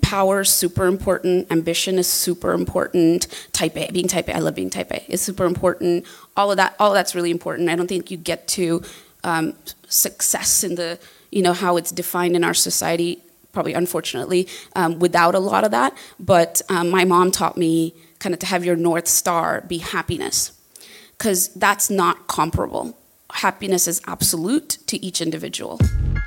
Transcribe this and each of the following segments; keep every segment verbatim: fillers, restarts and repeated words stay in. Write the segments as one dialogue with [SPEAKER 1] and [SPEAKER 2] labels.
[SPEAKER 1] power is super important. Ambition is super important. Type A, being type A, I love being type A, is super important. All of that, all of that's really important. I don't think you get to um, success in the, you know, how it's defined in our society, probably unfortunately, um, without a lot of that. But um, my mom taught me kind of to have your North Star be happiness, because that's not comparable. Happiness is absolute to each individual.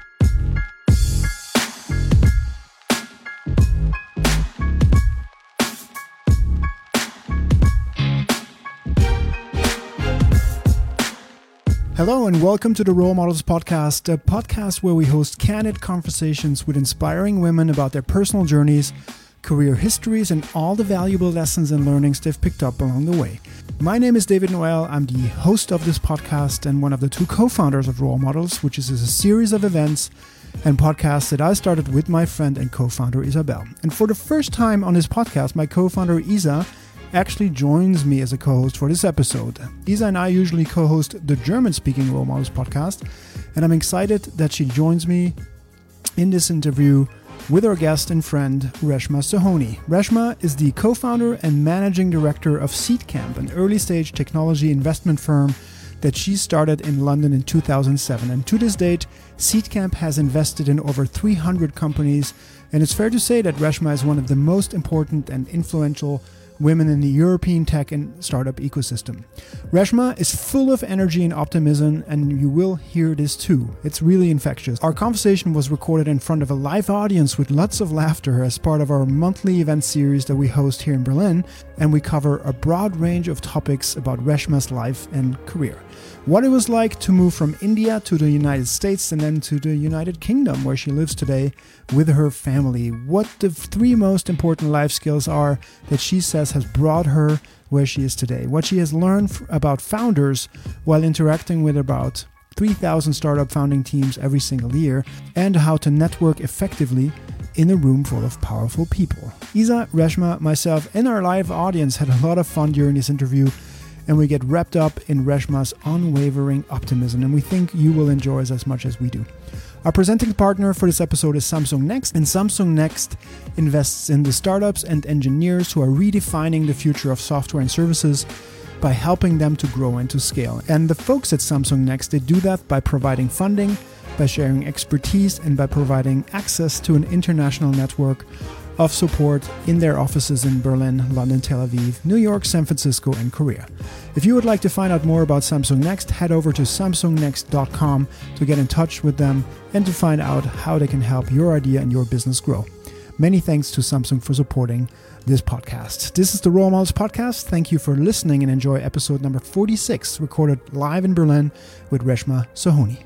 [SPEAKER 2] Hello and welcome to the Role Models Podcast, a podcast where we host candid conversations with inspiring women about their personal journeys, career histories, and all the valuable lessons and learnings they've picked up along the way. My name is David Noel. I'm the host of this podcast and one of the two co-founders of Role Models, which is a series of events and podcasts that I started with my friend and co-founder Isabel. And for the first time on this podcast, my co-founder Isa actually joins me as a co-host for this episode. Isa and I usually co-host the German-speaking Role Models podcast, and I'm excited that she joins me in this interview with our guest and friend, Reshma Sohoni. Reshma is the co-founder and managing director of Seedcamp, an early-stage technology investment firm that she started in London in two thousand seven. And to this date, Seedcamp has invested in over three hundred companies, and it's fair to say that Reshma is one of the most important and influential women in the European tech and startup ecosystem. Reshma is full of energy and optimism, and you will hear this too. It's really infectious. Our conversation was recorded in front of a live audience with lots of laughter as part of our monthly event series that we host here in Berlin, and we cover a broad range of topics about Reshma's life and career. What it was like to move from India to the United States and then to the United Kingdom, where she lives today with her family. What the three most important life skills are that she says has brought her where she is today. What she has learned f- about founders while interacting with about three thousand startup founding teams every single year, and how to network effectively in a room full of powerful people. Isa, Reshma, myself, and our live audience had a lot of fun during this interview, and we get wrapped up in Reshma's unwavering optimism, and we think you will enjoy it as much as we do. Our presenting partner for this episode is Samsung Next, and Samsung Next invests in the startups and engineers who are redefining the future of software and services by helping them to grow and to scale. And the folks at Samsung Next, they do that by providing funding, by sharing expertise, and by providing access to an international network of support in their offices in Berlin, London, Tel Aviv, New York, San Francisco, and Korea. If you would like to find out more about Samsung Next, head over to samsung next dot com to get in touch with them and to find out how they can help your idea and your business grow. Many thanks to Samsung for supporting this podcast. This is the Role Models Podcast. Thank you for listening and enjoy episode number forty-six, recorded live in Berlin with Reshma Sohoni.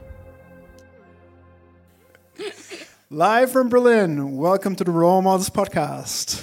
[SPEAKER 2] Live from Berlin, welcome to the Role Models Podcast.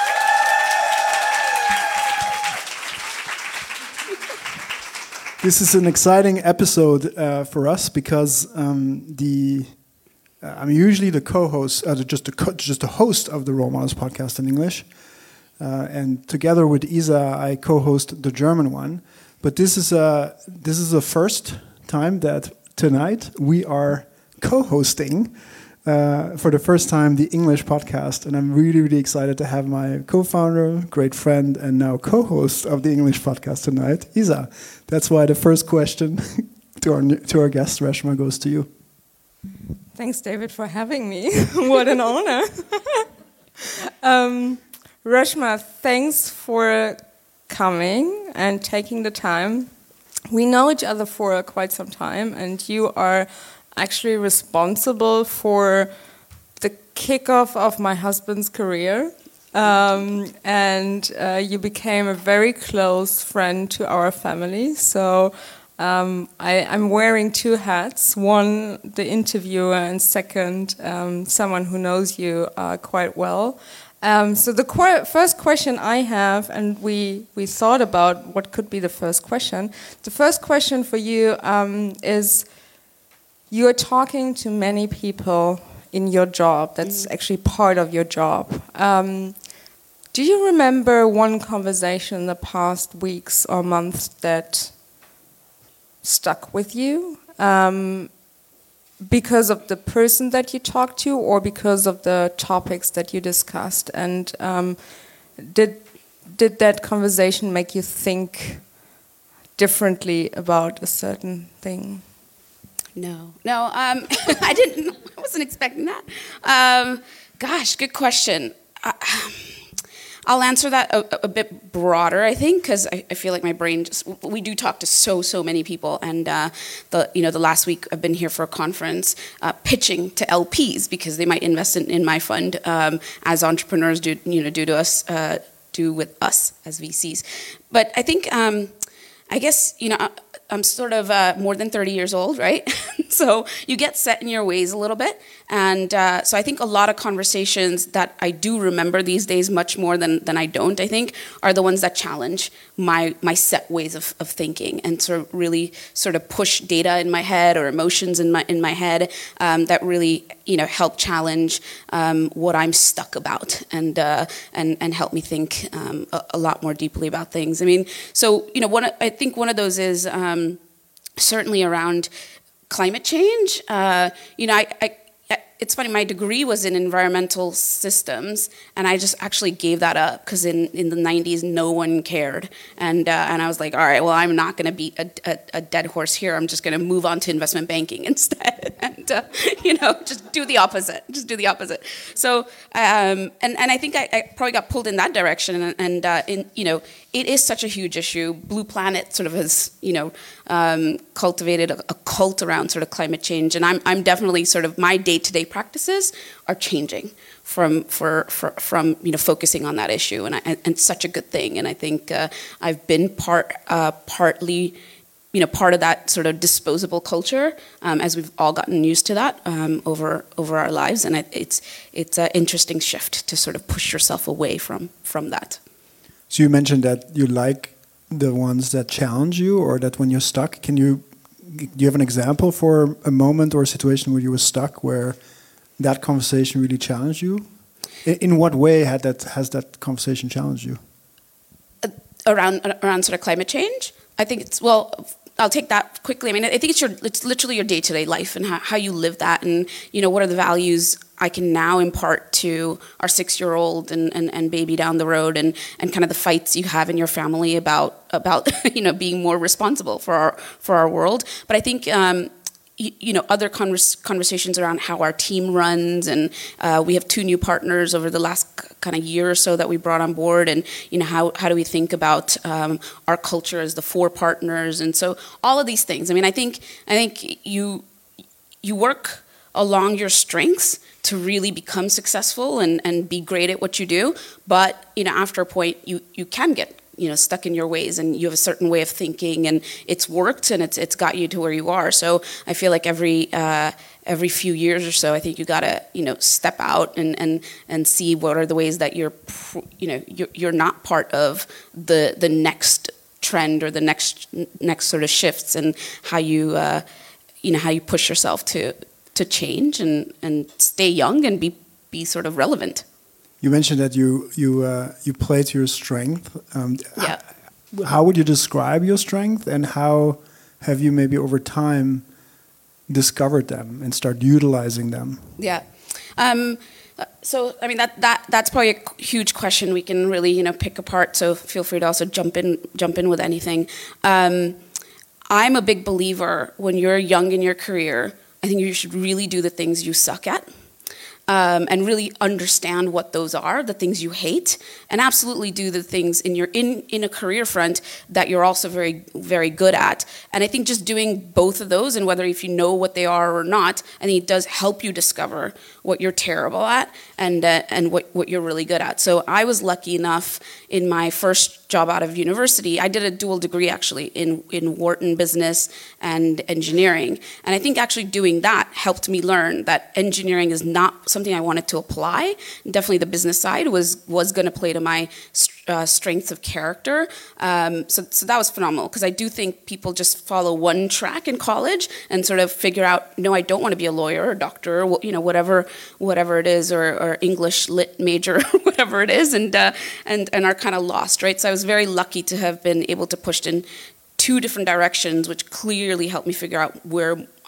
[SPEAKER 2] This is an exciting episode uh, for us because um, the uh, I'm usually the co-host, uh, just a co- just a host of the Role Models Podcast in English, uh, and together with Isa, I co-host the German one. But this is a this is the first time that tonight we are co-hosting. Uh, for the first time, the English podcast, and I'm really, really excited to have my co-founder, great friend, and now co-host of the English podcast tonight, Isa. That's why the first question to our to our guest, Reshma, goes to you.
[SPEAKER 3] Thanks, David, for having me. What an honor. um, Reshma, thanks for coming and taking the time. We know each other for quite some time, and you are actually responsible for the kickoff of my husband's career, um, and uh, you became a very close friend to our family. So um, I, I'm wearing two hats: one, the interviewer, and second, um, someone who knows you uh, quite well. Um, so the qu- first question I have, and we we thought about what could be the first question. The first question for you um, is: you are talking to many people in your job. That's mm. actually part of your job. Um, do you remember one conversation in the past weeks or months that stuck with you? Um, because of the person that you talked to, or because of the topics that you discussed? And um, did did that conversation make you think differently about a certain thing?
[SPEAKER 1] No, no, um, I didn't. I wasn't expecting that. Um, gosh, good question. I, I'll answer that a, a bit broader, I think, because I, I feel like my brain just. We do talk to so so many people, and uh, the you know the last week I've been here for a conference uh, pitching to L Ps because they might invest in, in my fund um, as entrepreneurs do you know do to us uh, do with us as V Cs. But I think um, I guess you know. I'm sort of uh, more than thirty years old, right? So you get set in your ways a little bit. And uh, so I think a lot of conversations that I do remember these days much more than, than I don't, I think, are the ones that challenge my my set ways of, of thinking and sort of really sort of push data in my head or emotions in my in my head um, that really, you know, help challenge um, what I'm stuck about and uh, and and help me think um, a, a lot more deeply about things. I mean, so, you know, one I think one of those is um, certainly around climate change. Uh, you know, I, I, it's funny, my degree was in environmental systems, and I just actually gave that up because in, in the nineties, no one cared. And uh, and I was like, all right, well, I'm not going to beat a, a, a dead horse here. I'm just going to move on to investment banking instead. and, uh, you know, just do the opposite. Just do the opposite. So, um, and, and I think I, I probably got pulled in that direction. And, and uh, in, you know, it is such a huge issue. Blue Planet sort of has, you know, um, cultivated a, a cult around sort of climate change, and I'm I'm definitely sort of my day-to-day practices are changing from for, for from you know focusing on that issue, and I, and, and such a good thing. And I think uh, I've been part uh, partly, you know, part of that sort of disposable culture um, as we've all gotten used to that um, over over our lives, and I, it's it's an interesting shift to sort of push yourself away from from that.
[SPEAKER 2] So you mentioned that you like the ones that challenge you, or that when you're stuck, can you, do you have an example for a moment or a situation where you were stuck, where that conversation really challenged you? In, in what way had that has that conversation challenged you?
[SPEAKER 1] Uh, around around sort of climate change, I think it's well. I'll take that quickly. I mean, I think it's your it's literally your day-to-day life and how, how you live that, and you know what are the values I can now impart to our six-year-old and, and, and baby down the road, and, and kind of the fights you have in your family about about you know being more responsible for our for our world. But I think um, you, you know other convers conversations around how our team runs, and uh, we have two new partners over the last kind of year or so that we brought on board, and you know how how do we think about um, our culture as the four partners, and so all of these things. I mean, I think I think you you work along your strengths to really become successful and, and be great at what you do. But, you know, after a point, you, you can get, you know, stuck in your ways, and you have a certain way of thinking, and it's worked and it's it's got you to where you are. So I feel like every uh, every few years or so, I think you gotta, you know, step out and, and, and see what are the ways that you're, you know, you're, you're not part of the the next trend or the next next sort of shifts, and how you, uh, you know, how you push yourself to to change and, and stay young and be, be sort of relevant.
[SPEAKER 2] You mentioned that you you uh, you play to your strength. Um,
[SPEAKER 1] yeah.
[SPEAKER 2] How would you describe your strength, and how have you maybe over time discovered them and start utilizing them?
[SPEAKER 1] Yeah. Um, so I mean that that that's probably a huge question we can really you know pick apart. So feel free to also jump in jump in with anything. Um, I'm a big believer when you're young in your career, I think you should really do the things you suck at, um, and really understand what those are, the things you hate, and absolutely do the things in your in in a career front that you're also very very good at. And I think just doing both of those, and whether if you know what they are or not, I think it does help you discover what you're terrible at and uh, and what what you're really good at. So I was lucky enough in my first job out of university, I did a dual degree actually in, in Wharton business and engineering. And I think actually doing that helped me learn that engineering is not something I wanted to apply. Definitely the business side was, was going to play to my uh, strengths of character. Um, so, so that was phenomenal, because I do think people just follow one track in college and sort of figure out, no, I don't want to be a lawyer or doctor, or, you know, whatever whatever it is, or, or English lit major, whatever it is, and, uh, and, and are kind of lost, right? So I was very lucky to have been able to push in two different directions, which clearly helped me figure out where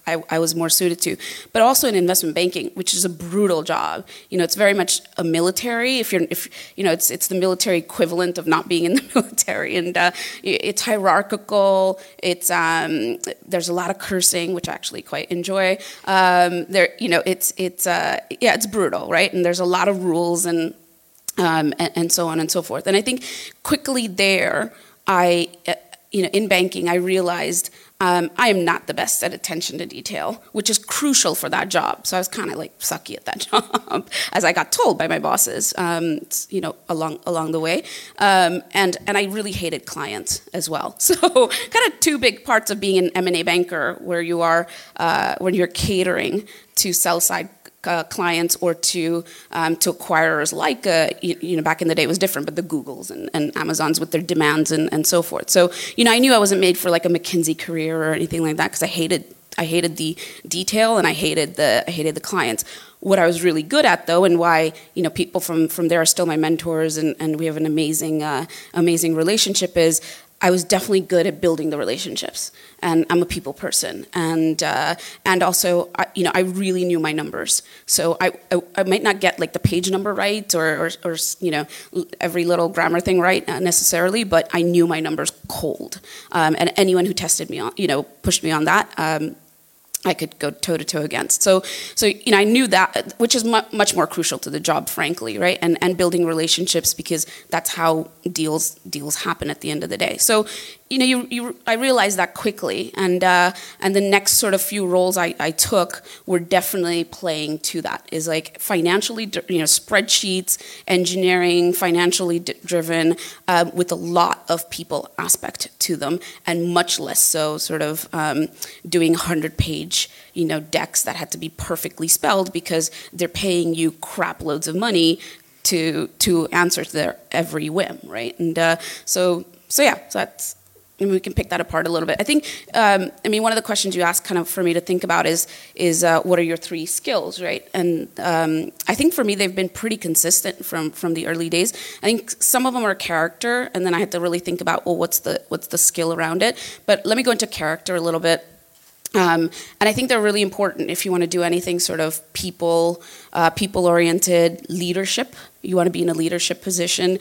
[SPEAKER 1] I, I was more suited to, but also in investment banking, which is a brutal job. You know, it's very much a military. If you're, if you know, it's it's the military equivalent of not being in the military, and uh, it's hierarchical. It's um, there's a lot of cursing, which I actually quite enjoy. Um, there, you know, it's it's uh, yeah, it's brutal, right? And there's a lot of rules and um, and, and so on and so forth. And I think quickly there, I, uh, you know, in banking, I realized. Um, I am not the best at attention to detail, which is crucial for that job. So I was kind of like sucky at that job, as I got told by my bosses, um, you know, along along the way. Um, and and I really hated clients as well. So kind of two big parts of being an M and A banker, where you are uh, when you're catering to sell side. Uh, clients or to um, to acquirers like uh, you, you know back in the day it was different, but the Googles and, and Amazons with their demands and, and so forth. So you know I knew I wasn't made for like a McKinsey career or anything like that, because I hated I hated the detail and I hated the I hated the clients. What I was really good at though, and why you know people from from there are still my mentors and, and we have an amazing uh, amazing relationship, is I was definitely good at building the relationships, and I'm a people person, and uh, and also I, you know I really knew my numbers, so I, I I might not get like the page number right or or, or you know every little grammar thing right necessarily, but I knew my numbers cold, um, and anyone who tested me on you know pushed me on that. Um, I could go toe to toe against. So, so you know, I knew that, which is mu- much more crucial to the job, frankly, right? And and building relationships, because that's how deals deals happen at the end of the day. So, you know, you, you I realized that quickly, and uh, and the next sort of few roles I, I took were definitely playing to that. Is like financially, you know, spreadsheets, engineering, financially d- driven, uh, with a lot of people aspect to them, and much less so sort of um, doing hundred page. You know, decks that had to be perfectly spelled because they're paying you crap loads of money to to answer to their every whim, right? And uh, so so yeah, so that's. I mean, we can pick that apart a little bit. I think. Um, I mean, one of the questions you asked, kind of for me to think about, is is uh, what are your three skills, right? And um, I think for me, they've been pretty consistent from from the early days. I think some of them are character, and then I had to really think about, well, what's the what's the skill around it? But let me go into character a little bit. Um, and I think they're really important if you want to do anything sort of people, uh, people-oriented leadership. You want to be in a leadership position,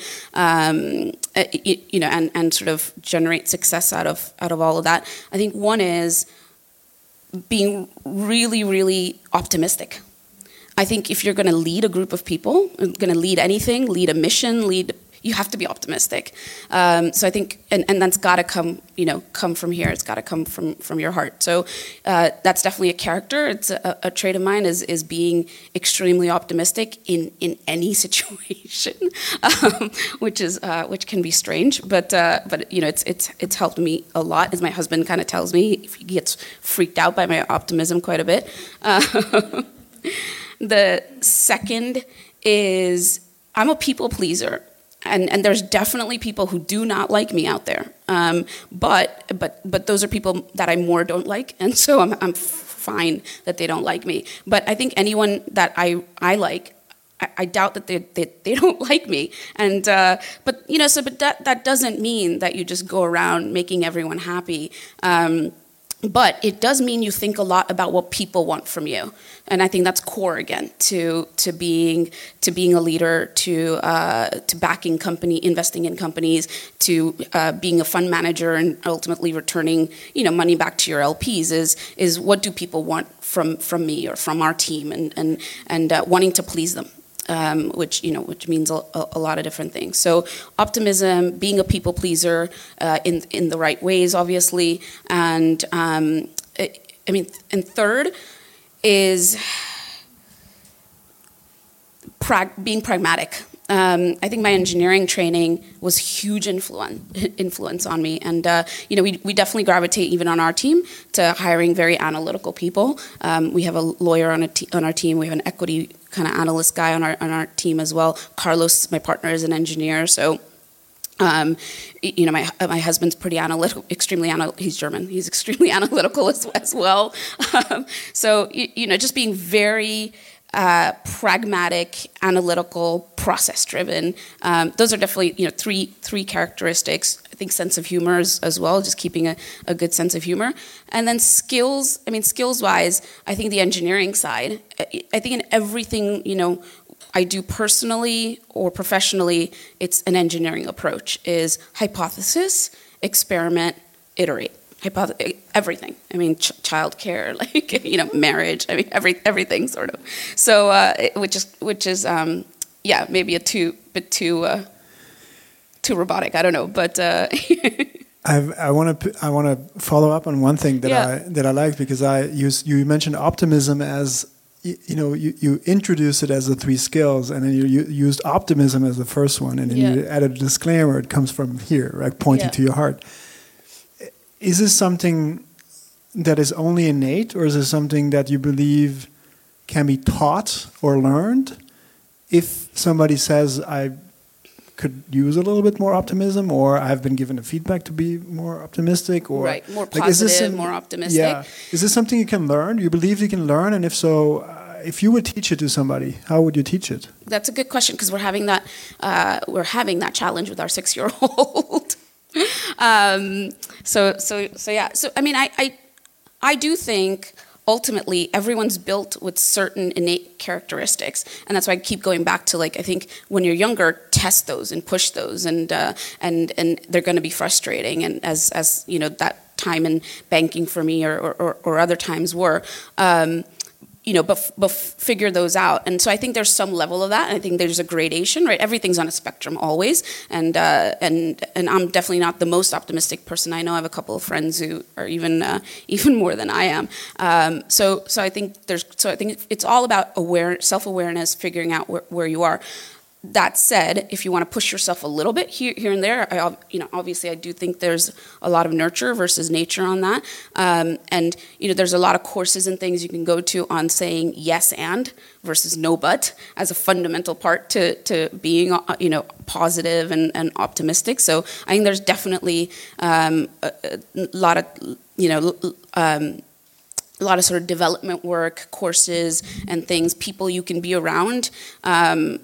[SPEAKER 1] um, you, you know, and, and sort of generate success out of out of all of that. I think one is being really, really optimistic. I think if you're going to lead a group of people, going to lead anything, lead a mission, lead. You have to be optimistic. Um, so I think, and, and that's got to come, you know, come from here. It's got to come from, from your heart. So uh, that's definitely a character. It's a, a trait of mine is is being extremely optimistic in, in any situation, um, which is uh, which can be strange, but uh, but you know, it's it's it's helped me a lot. As my husband kind of tells me, he gets freaked out by my optimism quite a bit. Uh, the second is I'm a people pleaser. And and there's definitely people who do not like me out there, um, but but but those are people that I more don't like, and so I'm I'm fine that they don't like me. But I think anyone that I I like, I, I doubt that they, they they don't like me. And uh, but you know, so but that that doesn't mean that you just go around making everyone happy. Um, But it does mean you think a lot about what people want from you, and I think that's core again to to being to being a leader, to uh, to backing company, investing in companies, to uh, being a fund manager, and ultimately returning you know money back to your L Ps. Is is what do people want from from me or from our team, and and and uh, wanting to please them. Um, which you know, which means a, a lot of different things. So, optimism, being a people pleaser uh, in in the right ways, obviously, and um, it, I mean, and third is prag- being pragmatic. Um, I think my engineering training was huge influence influence on me, and uh, you know we we definitely gravitate even on our team to hiring very analytical people. Um, we have a lawyer on a t- on our team. We have an equity kind of analyst guy on our on our team as well. Carlos, my partner, is an engineer, so. Um, you know, my my husband's pretty analytical, extremely analytical. He's German. He's extremely analytical as, as well. Um, so you, you know, just being very uh, pragmatic, analytical, process-driven. Um, those are definitely you know three three characteristics. I think sense of humor as, as well, just keeping a, a good sense of humor. And then skills, I mean, skills-wise, I think the engineering side, I, I think in everything, you know, I do personally or professionally, it's an engineering approach, is hypothesis, experiment, iterate. Hypoth- everything. I mean, ch- childcare, like, you know, marriage. I mean, every everything sort of. So, uh, it, which is which is um, yeah, maybe a too bit too uh, too robotic. I don't know, but. Uh,
[SPEAKER 2] I've, I want to I want to follow up on one thing that
[SPEAKER 1] yeah.
[SPEAKER 2] I that I like, because I use you mentioned optimism as you, you know you, you introduced it as the three skills, and then you, you used optimism as the first one, and then yeah. you added a disclaimer. It comes from here, right, pointing yeah. to your heart. Is this something that is only innate, or is this something that you believe can be taught or learned? If somebody says, I could use a little bit more optimism, or I've been given the feedback to be more optimistic, or
[SPEAKER 1] right, more
[SPEAKER 2] like,
[SPEAKER 1] positive,
[SPEAKER 2] is this some,
[SPEAKER 1] more optimistic.
[SPEAKER 2] Yeah. Is this something you can learn? Do you believe you can learn? And if so, uh, if you would teach it to somebody, how would you teach it?
[SPEAKER 1] That's a good question, because we're having that uh, we're having that challenge with our six-year-old. um, so, so, so yeah. So, I mean, I, I, I do think ultimately everyone's built with certain innate characteristics, and that's why I keep going back to, like, I think when you're younger, test those and push those, and uh, and and they're going to be frustrating. And as as you know, that time in banking for me, or or, or other times were. Um, You know, but, but figure those out. And so I think there's some level of that. And I think there's a gradation, right? Everything's on a spectrum always. And uh, and and I'm definitely not the most optimistic person. I know I have a couple of friends who are even uh, even more than I am. Um, so so I think there's so I think it's all about aware self-awareness, figuring out where, where you are. That said, if you want to push yourself a little bit here, here and there, I, you know, obviously I do think there's a lot of nurture versus nature on that, um, and you know, there's a lot of courses and things you can go to on saying yes and versus no but as a fundamental part to to being, you know, positive and, and optimistic. So I think there's definitely um, a, a lot of, you know. Um, a lot of sort of development work, courses and things, people you can be around. Um,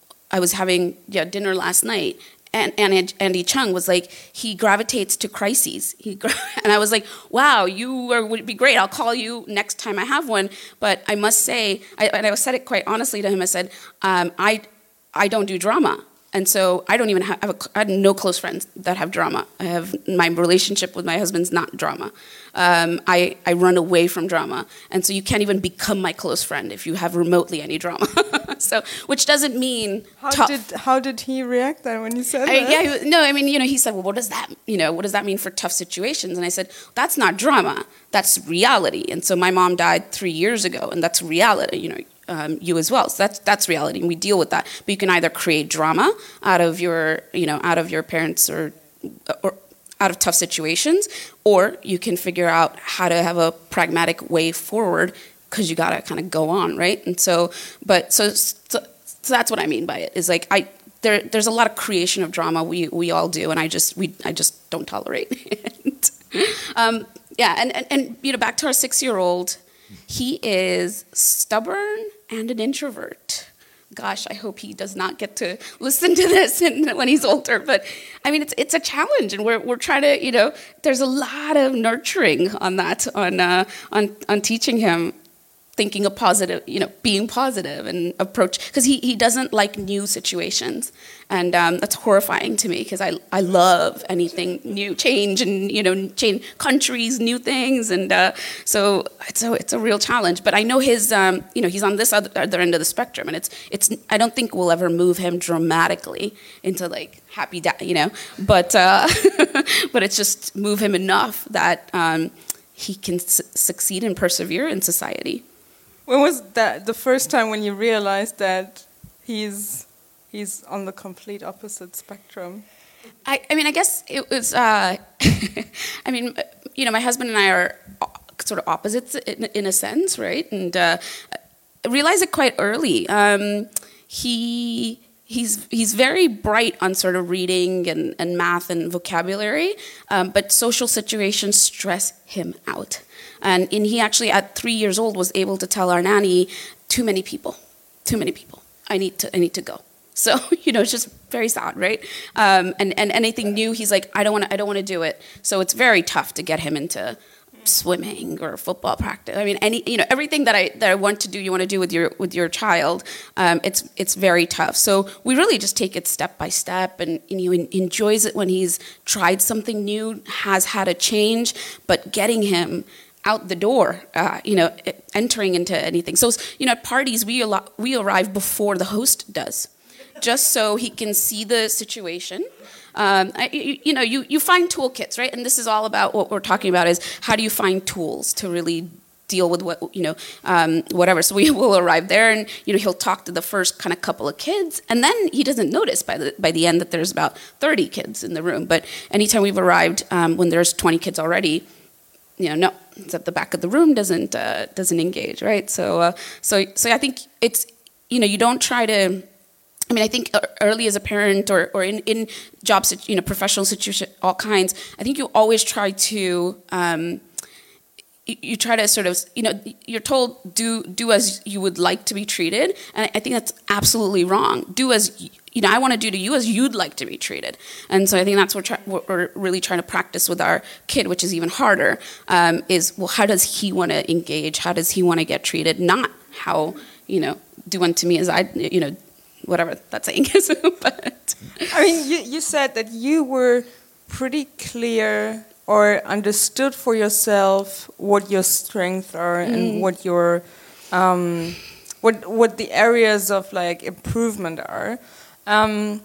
[SPEAKER 1] I was having yeah, dinner last night, and, and Andy Chung was like, he gravitates to crises. He and I was like, wow, you are, would be great. I'll call you next time I have one. But I must say, I, and I said it quite honestly to him. I said, um, I, I don't do drama. And so I don't even have, I have, a, I have no close friends that have drama. I have, my relationship with my husband's not drama. Um, I, I run away from drama. And so you can't even become my close friend if you have remotely any drama. So, which doesn't mean
[SPEAKER 3] how
[SPEAKER 1] tough.
[SPEAKER 3] did how did he react then when you said
[SPEAKER 1] I,
[SPEAKER 3] that?
[SPEAKER 1] Yeah, he, no, I mean, you know, he said, well, what does that, you know, what does that mean for tough situations? And I said, that's not drama, that's reality. And so my mom died three years ago, and that's reality, you know. Um, you as well. So that's that's reality, and we deal with that. But you can either create drama out of your, you know, out of your parents or, or out of tough situations, or you can figure out how to have a pragmatic way forward, because you got to kind of go on, right? And so, but so, so so that's what I mean by it. Is like I there there's a lot of creation of drama we we all do, and I just we I just don't tolerate it. um, yeah, and, and and you know, back to our six-year-old. He is stubborn and an introvert. Gosh, I hope he does not get to listen to this when he's older. But I mean, it's it's a challenge, and we're we're trying to, you know, there's a lot of nurturing on that, on uh, on on teaching him thinking of positive, you know, being positive and approach, because he, he doesn't like new situations. And um, that's horrifying to me, because I, I love anything new, change and, you know, change countries, new things. And uh, so it's a, it's a real challenge. But I know his, um, you know, he's on this other, other end of the spectrum. And it's, it's, I don't think we'll ever move him dramatically into like happy, da- you know, but, uh, but it's just move him enough that um, he can su- succeed and persevere in society.
[SPEAKER 3] When was that the first time when you realized that he's he's on the complete opposite spectrum?
[SPEAKER 1] I, I mean, I guess it was. Uh, I mean, you know, my husband and I are sort of opposites in, in a sense, right? And uh, I realized it quite early. Um, he he's he's very bright on sort of reading and, and math and vocabulary, um, but social situations stress him out. And, and he actually, at three years old, was able to tell our nanny, too many people, too many people. I need to, I need to go. So, you know, it's just very sad, right? Um, and, and anything new, he's like, I don't want to, I don't want to do it. So it's very tough to get him into swimming or football practice. I mean, any, you know, everything that I that I want to do, you want to do with your with your child. Um, it's it's very tough. So we really just take it step by step, and, and he enjoys it when he's tried something new, has had a change, but getting him out the door, uh, you know, entering into anything. So, you know, at parties, we al- we arrive before the host does, just so he can see the situation. Um, I, you, you know, you, you find toolkits, right? And this is all about what we're talking about is how do you find tools to really deal with what, you know, um, whatever. So we will arrive there and, you know, he'll talk to the first kind of couple of kids, and then he doesn't notice by the by the end that there's about thirty kids in the room. But anytime we've arrived, um, when there's twenty kids already, you know, no, it's at the back of the room, doesn't uh, doesn't engage, right? So, uh, so, so I think it's, you know, you don't try to. I mean, I think early as a parent or, or in, in jobs, you know, professional situation, all kinds, I think you always try to, um, you, you try to sort of, you know, you're told do do as you would like to be treated. And I think that's absolutely wrong. Do as, you know, I want to do to you as you'd like to be treated. And so I think that's what, try, what we're really trying to practice with our kid, which is even harder, um, is, well, how does he want to engage? How does he want to get treated? Not how, you know, do unto me as I, you know, whatever that saying is. But
[SPEAKER 3] I mean, you, you said that you were pretty clear or understood for yourself what your strengths are mm. and what your um, what what the areas of like improvement are. Um,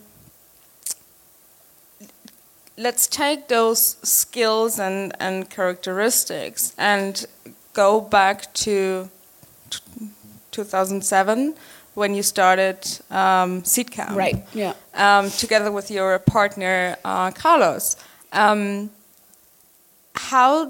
[SPEAKER 3] let's take those skills and, and characteristics and go back to t- two thousand seven. When you started um, Seedcamp,
[SPEAKER 1] right? Yeah.
[SPEAKER 3] Um, together with your partner uh, Carlos, um, how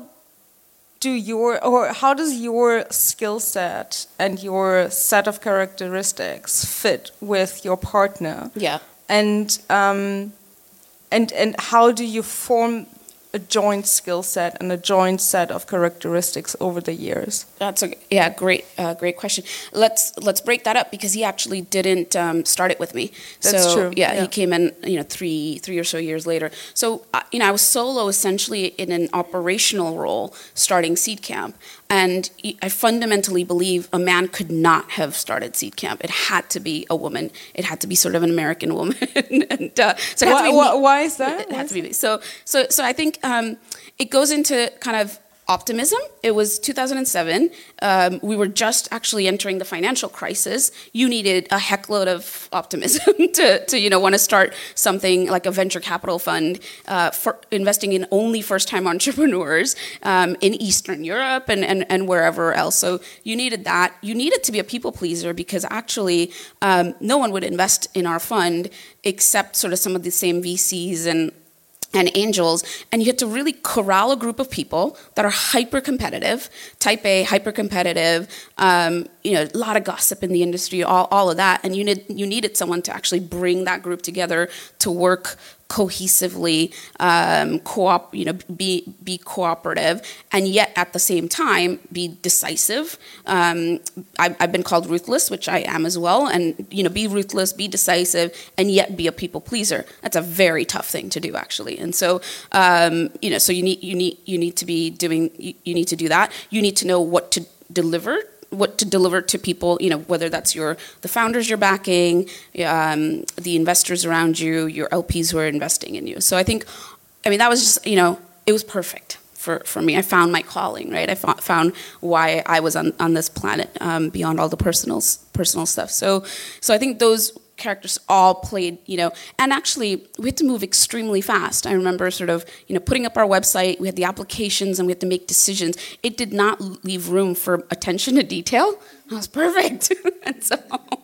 [SPEAKER 3] do your or how does your skill set and your set of characteristics fit with your partner?
[SPEAKER 1] Yeah.
[SPEAKER 3] And um, and and how do you form a joint skill set and a joint set of characteristics over the years?
[SPEAKER 1] That's a yeah, great, uh, great question. Let's let's break that up because he actually didn't um, start it with me.
[SPEAKER 3] That's
[SPEAKER 1] so,
[SPEAKER 3] true.
[SPEAKER 1] Yeah,
[SPEAKER 3] yeah,
[SPEAKER 1] he came in, you know, three three or so years later. So, uh, you know, I was solo essentially in an operational role starting Seedcamp, and I fundamentally believe a man could not have started Seedcamp. It had to be a woman. It had to be sort of an American woman. and uh, so it had
[SPEAKER 3] why,
[SPEAKER 1] to be
[SPEAKER 3] why, why is that?
[SPEAKER 1] It had to be me. So so so I think. Um, it goes into kind of optimism. It was two thousand seven. Um, we were just actually entering the financial crisis. You needed a heckload of optimism to, to you know, want to start something like a venture capital fund uh, for investing in only first-time entrepreneurs um, in Eastern Europe and, and, and wherever else. So you needed that. You needed to be a people pleaser because actually um, no one would invest in our fund except sort of some of the same V Cs and and angels, and you have to really corral a group of people that are hyper-competitive, type A, hyper-competitive, um, you know, a lot of gossip in the industry, all, all of that, and you need, you needed someone to actually bring that group together to work cohesively, um, co-op, you know, be be cooperative, and yet at the same time be decisive. Um, I've, I've been called ruthless, which I am as well, and you know, be ruthless, be decisive, and yet be a people pleaser. That's a very tough thing to do, actually. And so, um, you know, so you need you need you need to be doing you, you need to do that. You need to know what to deliver. What to deliver to people, you know, whether that's your the founders you're backing, um, the investors around you, your L Ps who are investing in you. So I think, I mean, that was just, you know, it was perfect for, for me. I found my calling, right? I found why I was on, on this planet um, beyond all the personal personal stuff. So, so I think those characters all played, you know, and actually we had to move extremely fast. I remember sort of, you know, putting up our website, we had the applications and we had to make decisions. It did not leave room for attention to detail. That was perfect. and so,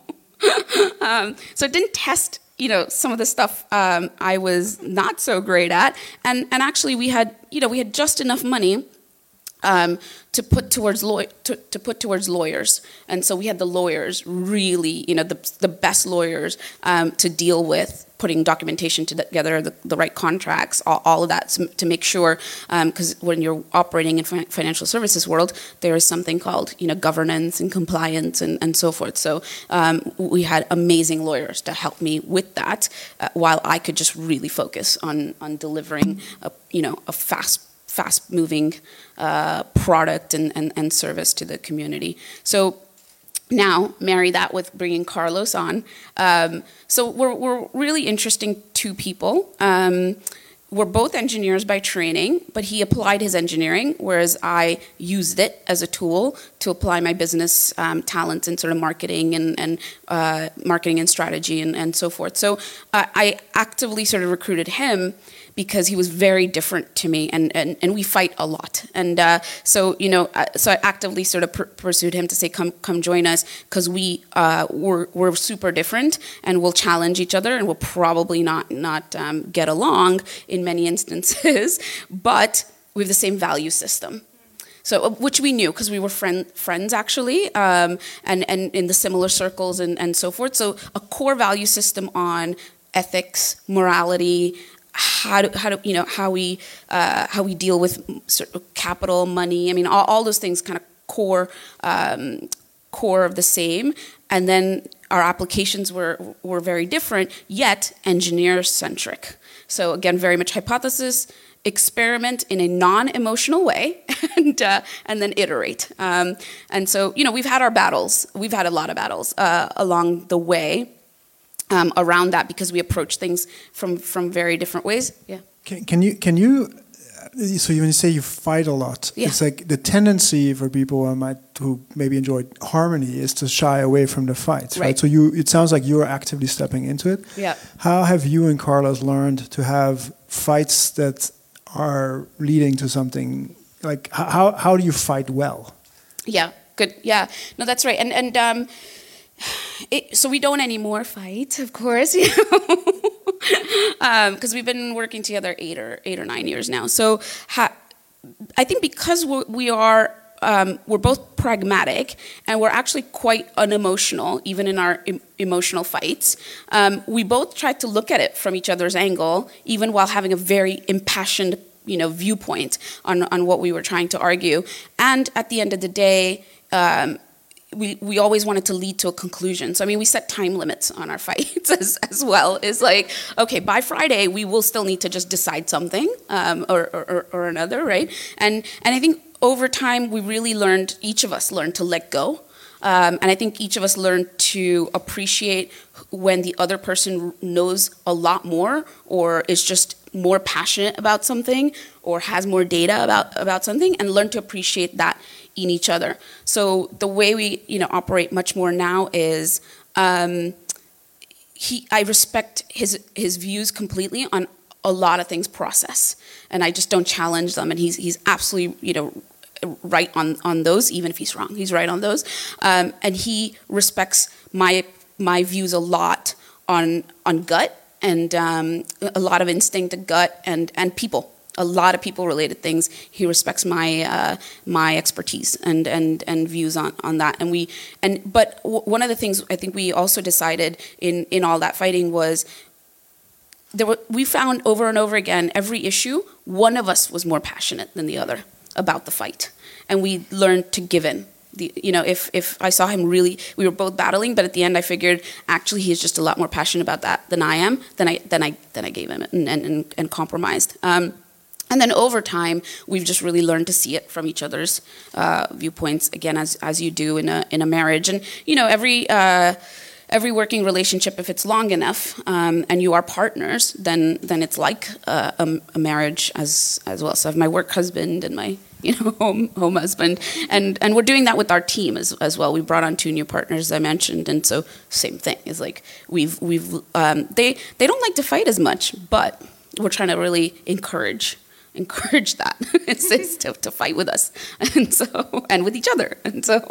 [SPEAKER 1] um, so it didn't test, you know, some of the stuff um, I was not so great at. And, and actually we had, you know, we had just enough money Um, to put towards law- to, to put towards lawyers, and so we had the lawyers really, you know, the the best lawyers um, to deal with putting documentation together, the, the right contracts, all, all of that to, to make sure, because um, when you're operating in fi- financial services world, there is something called, you know, governance and compliance and, and so forth. So um, we had amazing lawyers to help me with that, uh, while I could just really focus on on delivering, a, you know, a fast fast-moving uh, product and, and, and service to the community. So now, marry that with bringing Carlos on. Um, so we're, we're really interesting two people. Um, we're both engineers by training, but he applied his engineering, whereas I used it as a tool to apply my business um, talents in sort of marketing and, and uh, marketing and strategy and, and so forth. So uh, I actively sort of recruited him because he was very different to me, and, and, and we fight a lot. And uh, so, you know, uh, so I actively sort of pr- pursued him to say, come come join us, because we, uh, we're, we're super different, and we'll challenge each other, and we'll probably not, not um, get along in many instances, but we have the same value system. So, which we knew, because we were friend, friends, actually, um, and, and in the similar circles and, and so forth. So a core value system on ethics, morality, how do, how do you know how we uh, how we deal with sort of capital, money. I mean, all, all those things kind of core um, core of the same. And then our applications were were very different, yet engineer centric. So again, very much hypothesis, experiment in a non-emotional way, and uh, and then iterate. Um, and so, you know, we've had our battles. We've had a lot of battles uh, along the way. Um, around that, because we approach things from, from very different ways. Yeah.
[SPEAKER 2] Can, can you can you? So when you say you fight a lot,
[SPEAKER 1] yeah.
[SPEAKER 2] It's like the tendency for people who might who maybe enjoy harmony is to shy away from the fights, right? right? So you, it sounds like you're actively stepping into it.
[SPEAKER 1] Yeah.
[SPEAKER 2] How have you and Carlos learned to have fights that are leading to something? Like how how do you fight well?
[SPEAKER 1] Yeah. Good. Yeah. No, that's right. And and. Um, It, so we don't anymore fight, of course, you know, because um, we've been working together eight or eight or nine years now. So ha- I think because we're, we are, um, we're both pragmatic, and we're actually quite unemotional, even in our em- emotional fights. Um, we both try to look at it from each other's angle, even while having a very impassioned, you know, viewpoint on on what we were trying to argue. And at the end of the day. Um, We, we always wanted to lead to a conclusion. So, I mean, we set time limits on our fights as, as well. It's like, okay, by Friday, we will still need to just decide something um, or, or, or another, right? And, and I think over time, we really learned, each of us learned to let go. Um, and I think each of us learned to appreciate when the other person knows a lot more, or is just more passionate about something, or has more data about, about something, and learn to appreciate that in each other. So the way we, you know, operate much more now is um, he. I respect his his views completely on a lot of things process, and I just don't challenge them. And he's he's absolutely, you know, right on on those, even if he's wrong. He's right on those, um, and he respects my my views a lot on on gut and um, a lot of instinct, gut, and and people. A lot of people-related things. He respects my uh, my expertise and, and, and views on, on that. And we and but w- one of the things I think we also decided in, in all that fighting was there were, we found over and over again, every issue, one of us was more passionate than the other about the fight, and we learned to give in. The, you know, if if I saw him really, we were both battling, but at the end I figured actually he's just a lot more passionate about that than I am. Then I then I then I gave him it and and, and compromised. Um, And then over time, we've just really learned to see it from each other's uh, viewpoints, again, as as you do in a in a marriage. And you know, every uh, every working relationship, if it's long enough um, and you are partners, then then it's like uh, a, a marriage as as well. So I have my work husband and my you know home home husband, and and we're doing that with our team as as well. We brought on two new partners, as I mentioned, and so same thing. It's like we've we've um, they they don't like to fight as much, but we're trying to really encourage. encourage that it's to, to fight with us and so and with each other and so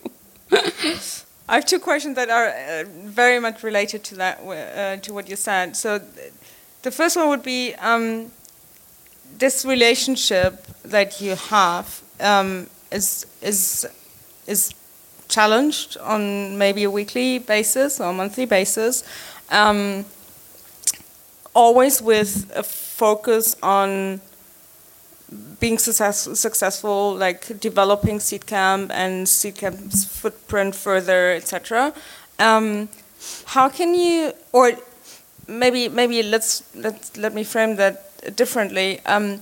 [SPEAKER 3] I have two questions that are uh, very much related to that uh, to what you said. So th- the first one would be um, this relationship that you have um, is is is challenged on maybe a weekly basis or a monthly basis. Um, always with a focus on being success, successful, like developing Seedcamp and Seedcamp's footprint further, et cetera. Um, how can you, or maybe maybe let's let let me frame that differently. Um,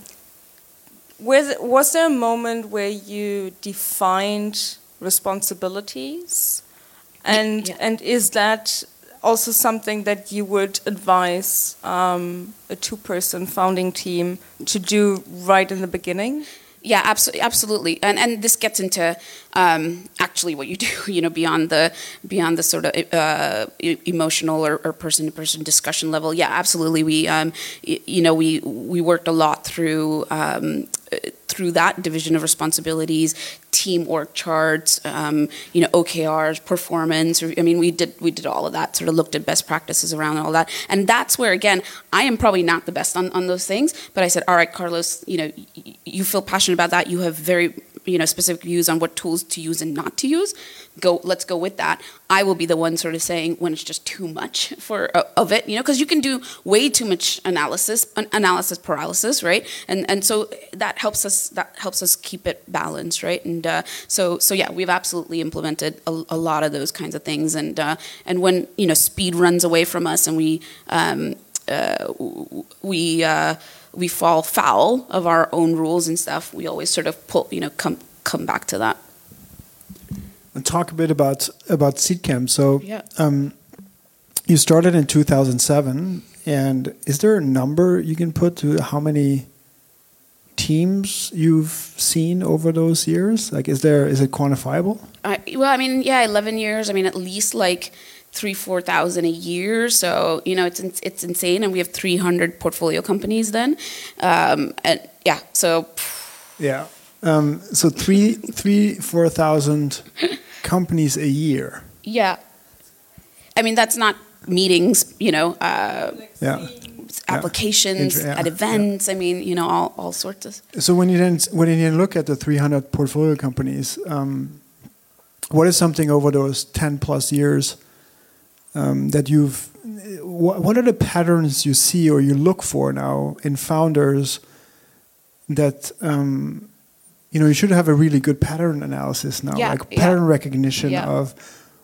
[SPEAKER 3] was was there a moment where you defined responsibilities, and yeah. and is that also something that you would advise um, a two-person founding team to do right in the beginning?
[SPEAKER 1] Yeah, absolutely, absolutely, and and this gets into um, actually what you do, you know, beyond the beyond the sort of uh, emotional or, or person-to-person discussion level. Yeah, absolutely. We, um, y- you know, we we worked a lot through um, through that division of responsibilities, team org charts, um, you know, O K Rs, performance. I mean, we did we did all of that. Sort of looked at best practices around all that, and that's where again, I am probably not the best on, on those things. But I said, all right, Carlos, you know, y- you feel passionate about that. You have very you know specific views on what tools to use and not to use. Go, let's go with that. I will be the one sort of saying when it's just too much for uh, of it, you know, because you can do way too much analysis, an analysis paralysis, right? And and so that helps us that helps us keep it balanced, right? And uh, so so yeah, we've absolutely implemented a, a lot of those kinds of things. And uh, and when you know speed runs away from us and we um, uh, we uh, we fall foul of our own rules and stuff, we always sort of pull you know come come back to that.
[SPEAKER 2] And talk a bit about about Seedcamp. So
[SPEAKER 1] yeah.
[SPEAKER 2] um, you started in two thousand seven, and is there a number you can put to how many teams you've seen over those years? Like, is there is it quantifiable?
[SPEAKER 1] Uh, well, I mean, yeah, eleven years. I mean, at least like three, four thousand a year. So you know, it's it's insane, and we have three hundred portfolio companies. Then, um, and yeah, so
[SPEAKER 2] yeah, um, so three, three, four thousand companies a year.
[SPEAKER 1] Yeah, I mean that's not meetings. You know, uh,
[SPEAKER 2] yeah.
[SPEAKER 1] applications
[SPEAKER 2] yeah.
[SPEAKER 1] at events.
[SPEAKER 2] Yeah.
[SPEAKER 1] I mean, you know, all, all sorts of.
[SPEAKER 2] So when you then when you look at the three hundred portfolio companies, um, what is something over those ten plus years um, that you've? What, what are the patterns you see or you look for now in founders that um, you know you should have a really good pattern analysis now,
[SPEAKER 1] yeah,
[SPEAKER 2] like pattern
[SPEAKER 1] yeah.
[SPEAKER 2] recognition
[SPEAKER 1] yeah.
[SPEAKER 2] of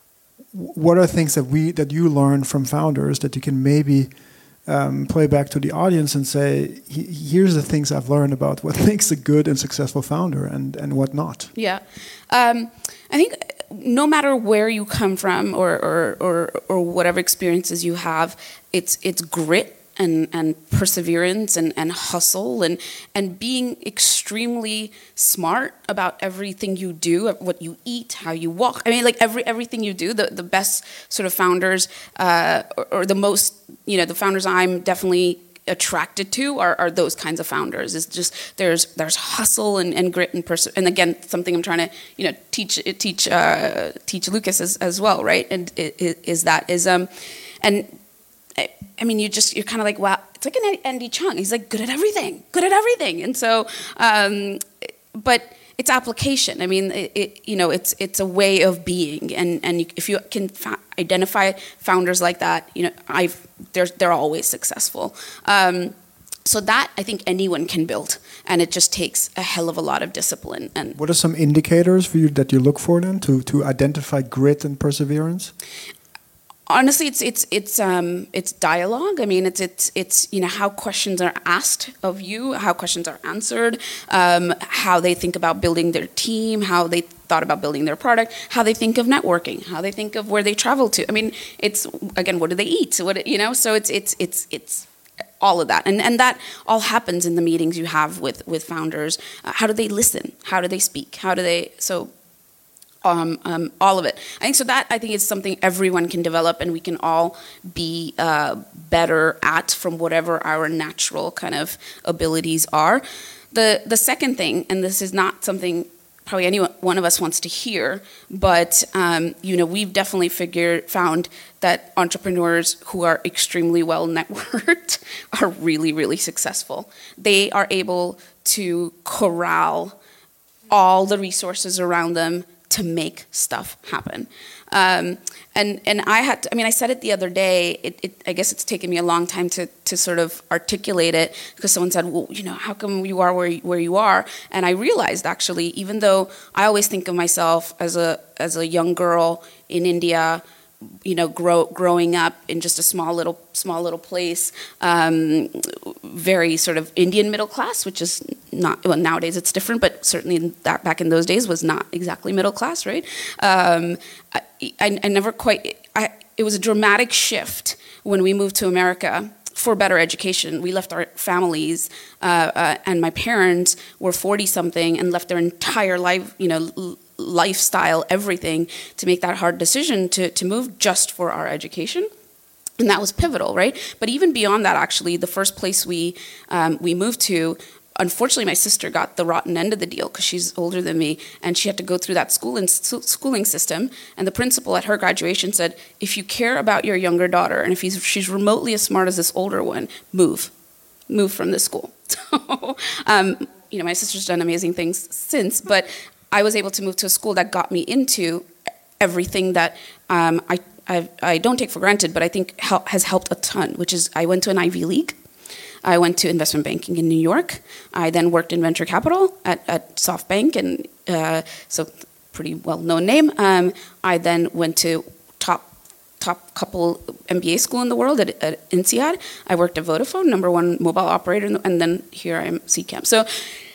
[SPEAKER 2] what are things that we that you learn from founders that you can maybe. Um, play back to the audience and say, here's the things I've learned about what makes a good and successful founder and, and what not.
[SPEAKER 1] Yeah. Um, I think no matter where you come from or, or, or, or whatever experiences you have, it's it's grit and, and perseverance and, and hustle and, and being extremely smart about everything you do, what you eat, how you walk. I mean, like every everything you do, the, the best sort of founders uh, or, or the most, you know, the founders I'm definitely attracted to are, are those kinds of founders. It's just there's there's hustle and, and grit and pers- and again something I'm trying to you know teach teach uh, teach Lucas as, as well, right? And it, it, is that is um and I, I mean you just you're kind of like wow, it's like an Andy Chung. He's like good at everything, good at everything, and so um, but. It's application. I mean, it, it, you know, it's it's a way of being, and and if you can fa- identify founders like that, you know, I've they're they're always successful. Um, so that I think anyone can build, and it just takes a hell of a lot of discipline. And
[SPEAKER 2] what are some indicators for you that you look for then to to identify grit and perseverance?
[SPEAKER 1] Honestly, it's it's it's um it's dialogue. I mean, it's it's it's you know how questions are asked of you, how questions are answered, um, how they think about building their team, how they thought about building their product, how they think of networking, how they think of where they travel to. I mean, it's again, what do they eat? What you know? So it's it's it's it's all of that, and and that all happens in the meetings you have with with founders. Uh, how do they listen? How do they speak? How do they so. Um, um, all of it. I think so. That I think is something everyone can develop, and we can all be uh, better at from whatever our natural kind of abilities are. The the second thing, and this is not something probably any one of us wants to hear, but um, you know we've definitely figured found that entrepreneurs who are extremely well networked are really really successful. They are able to corral all the resources around them to make stuff happen. Um, and and I had to, I mean, I said it the other day, it, it, I guess it's taken me a long time to, to sort of articulate it, because someone said, well, you know, how come you are where you, where you are? And I realized, actually, even though I always think of myself as a as a young girl in India, you know, grow, growing up in just a small little small little place, um, very sort of Indian middle class, which is not, well, nowadays it's different, but certainly in that, back in those days was not exactly middle class, right? Um, I, I, I never quite, I, it was a dramatic shift when we moved to America for better education. We left our families, uh, uh, and my parents were forty-something and left their entire life, you know, l- lifestyle, everything, to make that hard decision to, to move just for our education. And that was pivotal, right? But even beyond that, actually, the first place we um, we moved to, unfortunately, my sister got the rotten end of the deal because she's older than me, and she had to go through that school and schooling system. And the principal at her graduation said, if you care about your younger daughter, and if he's, she's remotely as smart as this older one, move. Move from this school. So, um, you know, my sister's done amazing things since, but I was able to move to a school that got me into everything that um, I, I I don't take for granted, but I think hel- has helped a ton, which is I went to an Ivy League. I went to investment banking in New York. I then worked in venture capital at, at SoftBank, and uh, so pretty well-known name. Um, I then went to top top couple M B A school in the world at, at INSEAD. I worked at Vodafone, number one mobile operator, and then here I am at C CAM. So,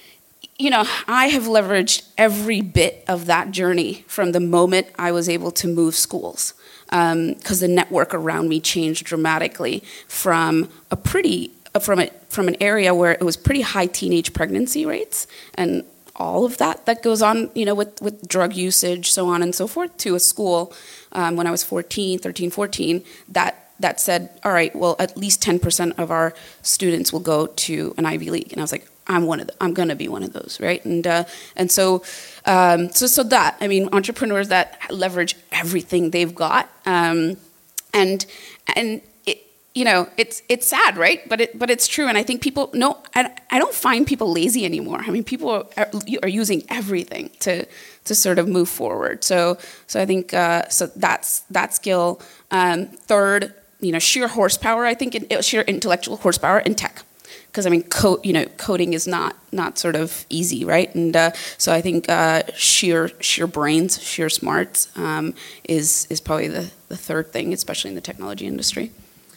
[SPEAKER 1] you know, I have leveraged every bit of that journey from the moment I was able to move schools, because um, the network around me changed dramatically from a pretty from a from an area where it was pretty high teenage pregnancy rates and all of that that goes on, you know, with, with drug usage, so on and so forth, to a school um, when I was fourteen, thirteen, fourteen, that that said, all right, well, at least ten percent of our students will go to an Ivy League. And I was like, I'm one of the, I'm going to be one of those, right? And uh, and so, um, so so that, I mean, entrepreneurs that leverage everything they've got, um, and and it, you know, it's it's sad, right? But it but it's true, and I think people no, I, I don't find people lazy anymore. I mean, people are, are using everything to to sort of move forward. So so I think uh, so that's that skill. Um, third, you know, sheer horsepower. I think in, sheer intellectual horsepower in tech. Because I mean, co- you know, coding is not not sort of easy, right? And uh, so I think uh, sheer sheer brains, sheer smarts um, is is probably the, the third thing, especially in the technology industry.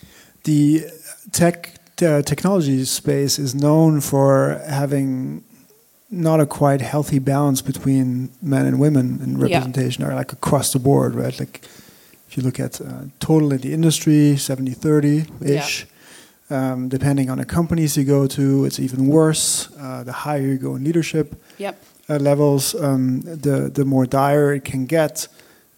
[SPEAKER 2] The tech uh, technology space is known for having not a quite healthy balance between men and women in representation, yeah. or like across the board, right? Like if you look at uh, total in the industry, seventy thirty-ish. Yeah. Um, depending on the companies you go to, it's even worse. Uh, the higher you go in leadership
[SPEAKER 1] yep.
[SPEAKER 2] uh, levels, um, the the more dire it can get.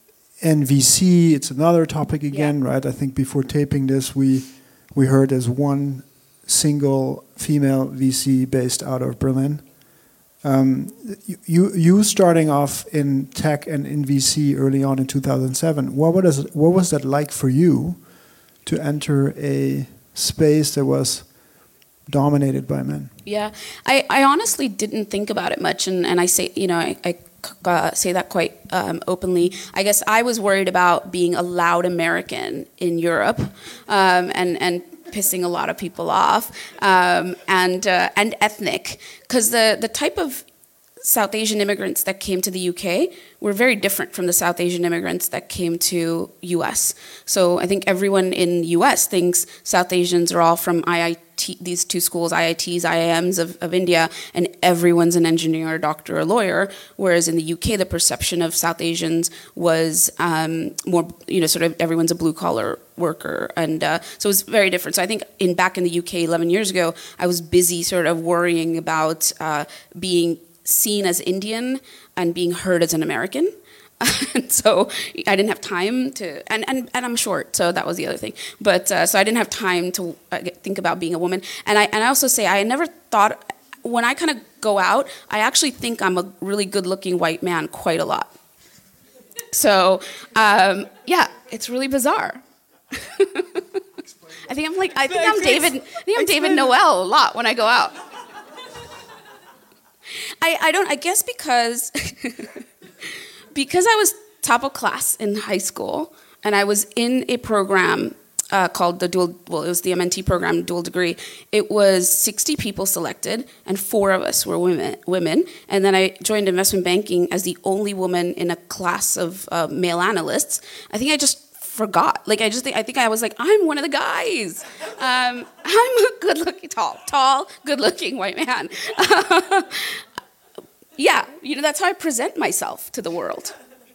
[SPEAKER 2] N V C, it's another topic again, yeah. right? I think before taping this, we we heard there's one single female V C based out of Berlin. Um, you you starting off in tech and in V C early on in two thousand seven. What was what was that like for you to enter a space that was dominated by men?
[SPEAKER 1] Yeah, I, I honestly didn't think about it much, and, and I say, you know, I, I uh, say that quite um, openly. I guess I was worried about being a loud American in Europe, um, and and pissing a lot of people off, um, and uh, and ethnic, because the the type of South Asian immigrants that came to the U K were very different from the South Asian immigrants that came to U S. So I think everyone in U S thinks South Asians are all from I I T, these two schools, I I Ts, I I Ms of, of India, and everyone's an engineer, a doctor, a lawyer, whereas in the U K the perception of South Asians was um, more, you know, sort of everyone's a blue-collar worker, and uh, so it was very different. So I think in back in the U K eleven years ago, I was busy sort of worrying about uh, being seen as Indian and being heard as an American. And so I didn't have time to, and, and, and I'm short, so that was the other thing. But uh, so I didn't have time to uh, think about being a woman. And I and I also say I never thought, when I kind of go out, I actually think I'm a really good-looking white man quite a lot. So um, yeah, it's really bizarre. I think I'm like I think I'm David. I think I'm David Noel a lot when I go out. I, I don't, I guess because, because I was top of class in high school, and I was in a program uh, called the dual, well, it was the M N T program, dual degree. It was sixty people selected, and four of us were women. Women, and then I joined investment banking as the only woman in a class of uh, male analysts. I think I just forgot. Like I just think I think I was like, I'm one of the guys. Um, I'm a good-looking, tall, tall, good-looking white man. Yeah, you know, that's how I present myself to the world.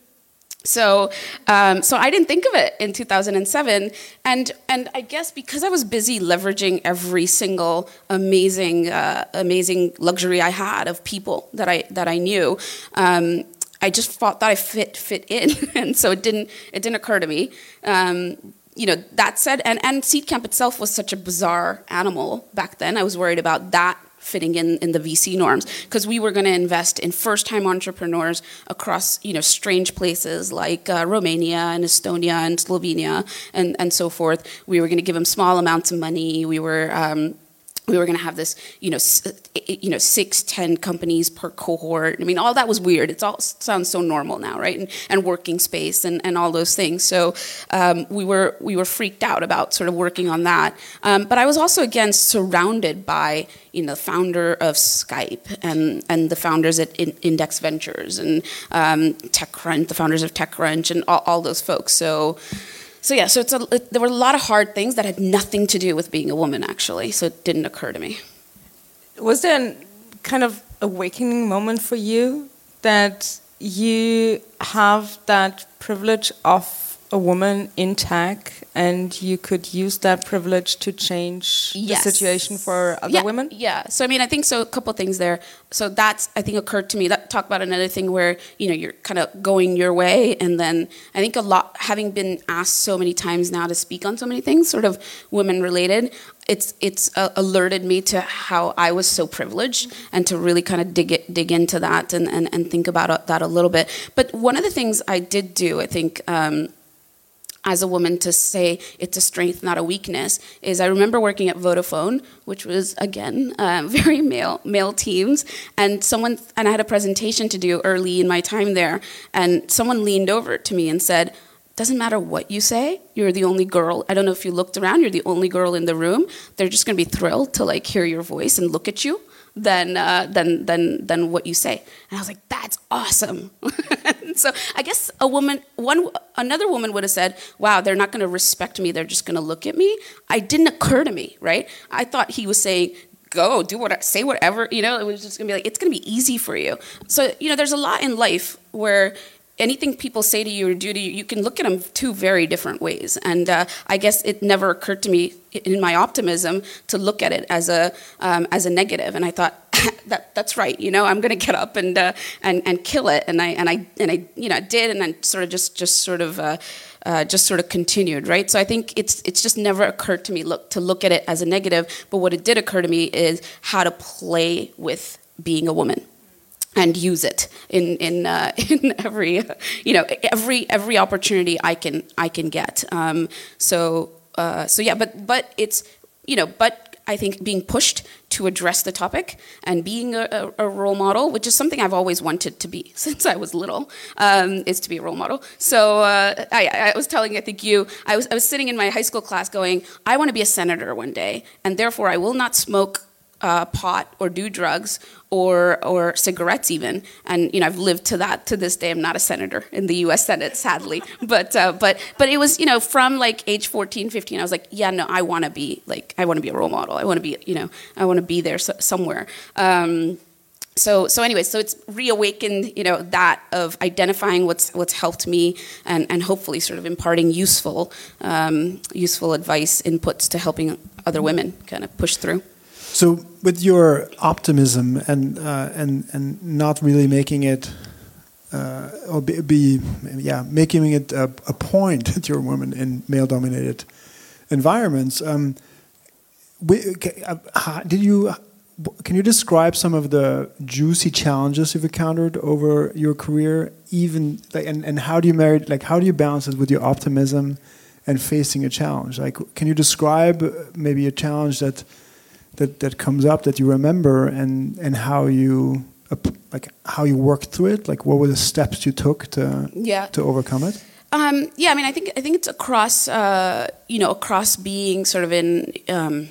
[SPEAKER 1] So, um, so I didn't think of it in two thousand seven, and and I guess because I was busy leveraging every single amazing, uh, amazing luxury I had of people that I that I knew, um, I just thought that I fit fit in, and so it didn't it didn't occur to me. Um, you know, that said, and and Seed Camp itself was such a bizarre animal back then. I was worried about that fitting in, in the V C norms, because we were going to invest in first-time entrepreneurs across, you know, strange places like uh, Romania and Estonia and Slovenia and, and so forth. We were going to give them small amounts of money. We were um, we were going to have this, you know, s- you know, six, ten companies per cohort. I mean, all that was weird. It all sounds so normal now, right? And, and working space and, and all those things. So um, we were we were freaked out about sort of working on that. Um, but I was also again surrounded by, you know, the founder of Skype and and the founders at in, Index Ventures and um, TechCrunch, the founders of TechCrunch, and all, all those folks. So. So yeah, so it's a, it, there were a lot of hard things that had nothing to do with being a woman, actually. So it didn't occur to me.
[SPEAKER 3] Was there a kind of awakening moment for you that you have that privilege of a woman in tech, and you could use that privilege to change
[SPEAKER 1] Yes.
[SPEAKER 3] the situation for other
[SPEAKER 1] yeah,
[SPEAKER 3] women?
[SPEAKER 1] Yeah. So I mean, I think so. A couple of things there. So that's I think occurred to me. That talk about another thing where you know you're kind of going your way, and then I think a lot having been asked so many times now to speak on so many things, sort of women related. It's it's uh, alerted me to how I was so privileged, and to really kind of dig it, dig into that and, and, and think about uh, that a little bit. But one of the things I did do, I think. Um, as a woman, to say it's a strength, not a weakness, is I remember working at Vodafone, which was, again, uh, very male male teams, and someone and I had a presentation to do early in my time there, and someone leaned over to me and said, doesn't matter what you say, you're the only girl. I don't know if you looked around, you're the only girl in the room. They're just going to be thrilled to like hear your voice and look at you than uh, than than than what you say. And I was like, that's awesome. So I guess a woman, one another woman would have said, wow, they're not going to respect me. They're just going to look at me. It didn't occur to me, right? I thought he was saying, go, do what, say whatever. You know, it was just going to be like, it's going to be easy for you. So, you know, there's a lot in life where anything people say to you or do to you, you can look at them two very different ways. And uh, I guess it never occurred to me in my optimism to look at it as a um, as a negative. And I thought that that's right. You know, I'm going to get up and uh, and and kill it. And I and I and I you know did, and then sort of just just sort of. Uh, Uh, just sort of continued, right? So I think it's it's just never occurred to me look to look at it as a negative. But what it did occur to me is how to play with being a woman and use it in in uh, in every you know every every opportunity I can I can get. Um, so uh, so yeah, but but it's you know but I think being pushed to address the topic and being a, a, a role model, which is something I've always wanted to be since I was little, um, is to be a role model. So uh, I, I was telling, I think you, I was, I was sitting in my high school class going, I want to be a senator one day, and therefore I will not smoke uh, pot or do drugs or or cigarettes even. And you know, I've lived to that to this day. I'm not a senator in the U S Senate, sadly. But uh, but but it was, you know, from like age fourteen, fifteen, I was like, yeah, no, I want to be like, I want to be a role model. I want to be, you know, I want to be there so, somewhere. Um, So so anyway, so it's reawakened, you know, that of identifying what's what's helped me, and, and hopefully sort of imparting useful um, useful advice, inputs to helping other women kind of push through.
[SPEAKER 2] So with your optimism and uh, and and not really making it uh, or be, be yeah making it a, a point that you're a woman in male-dominated environments, um, we, uh, did you? Can you describe some of the juicy challenges you've encountered over your career, even like, and, and how do you marry, like how do you balance it with your optimism and facing a challenge? Like, can you describe maybe a challenge that that that comes up that you remember, and and how you like how you worked through it? Like what were the steps you took to
[SPEAKER 1] yeah.
[SPEAKER 2] to overcome it?
[SPEAKER 1] Um, yeah, I mean, I think I think it's across, uh, you know, across being sort of in. Um,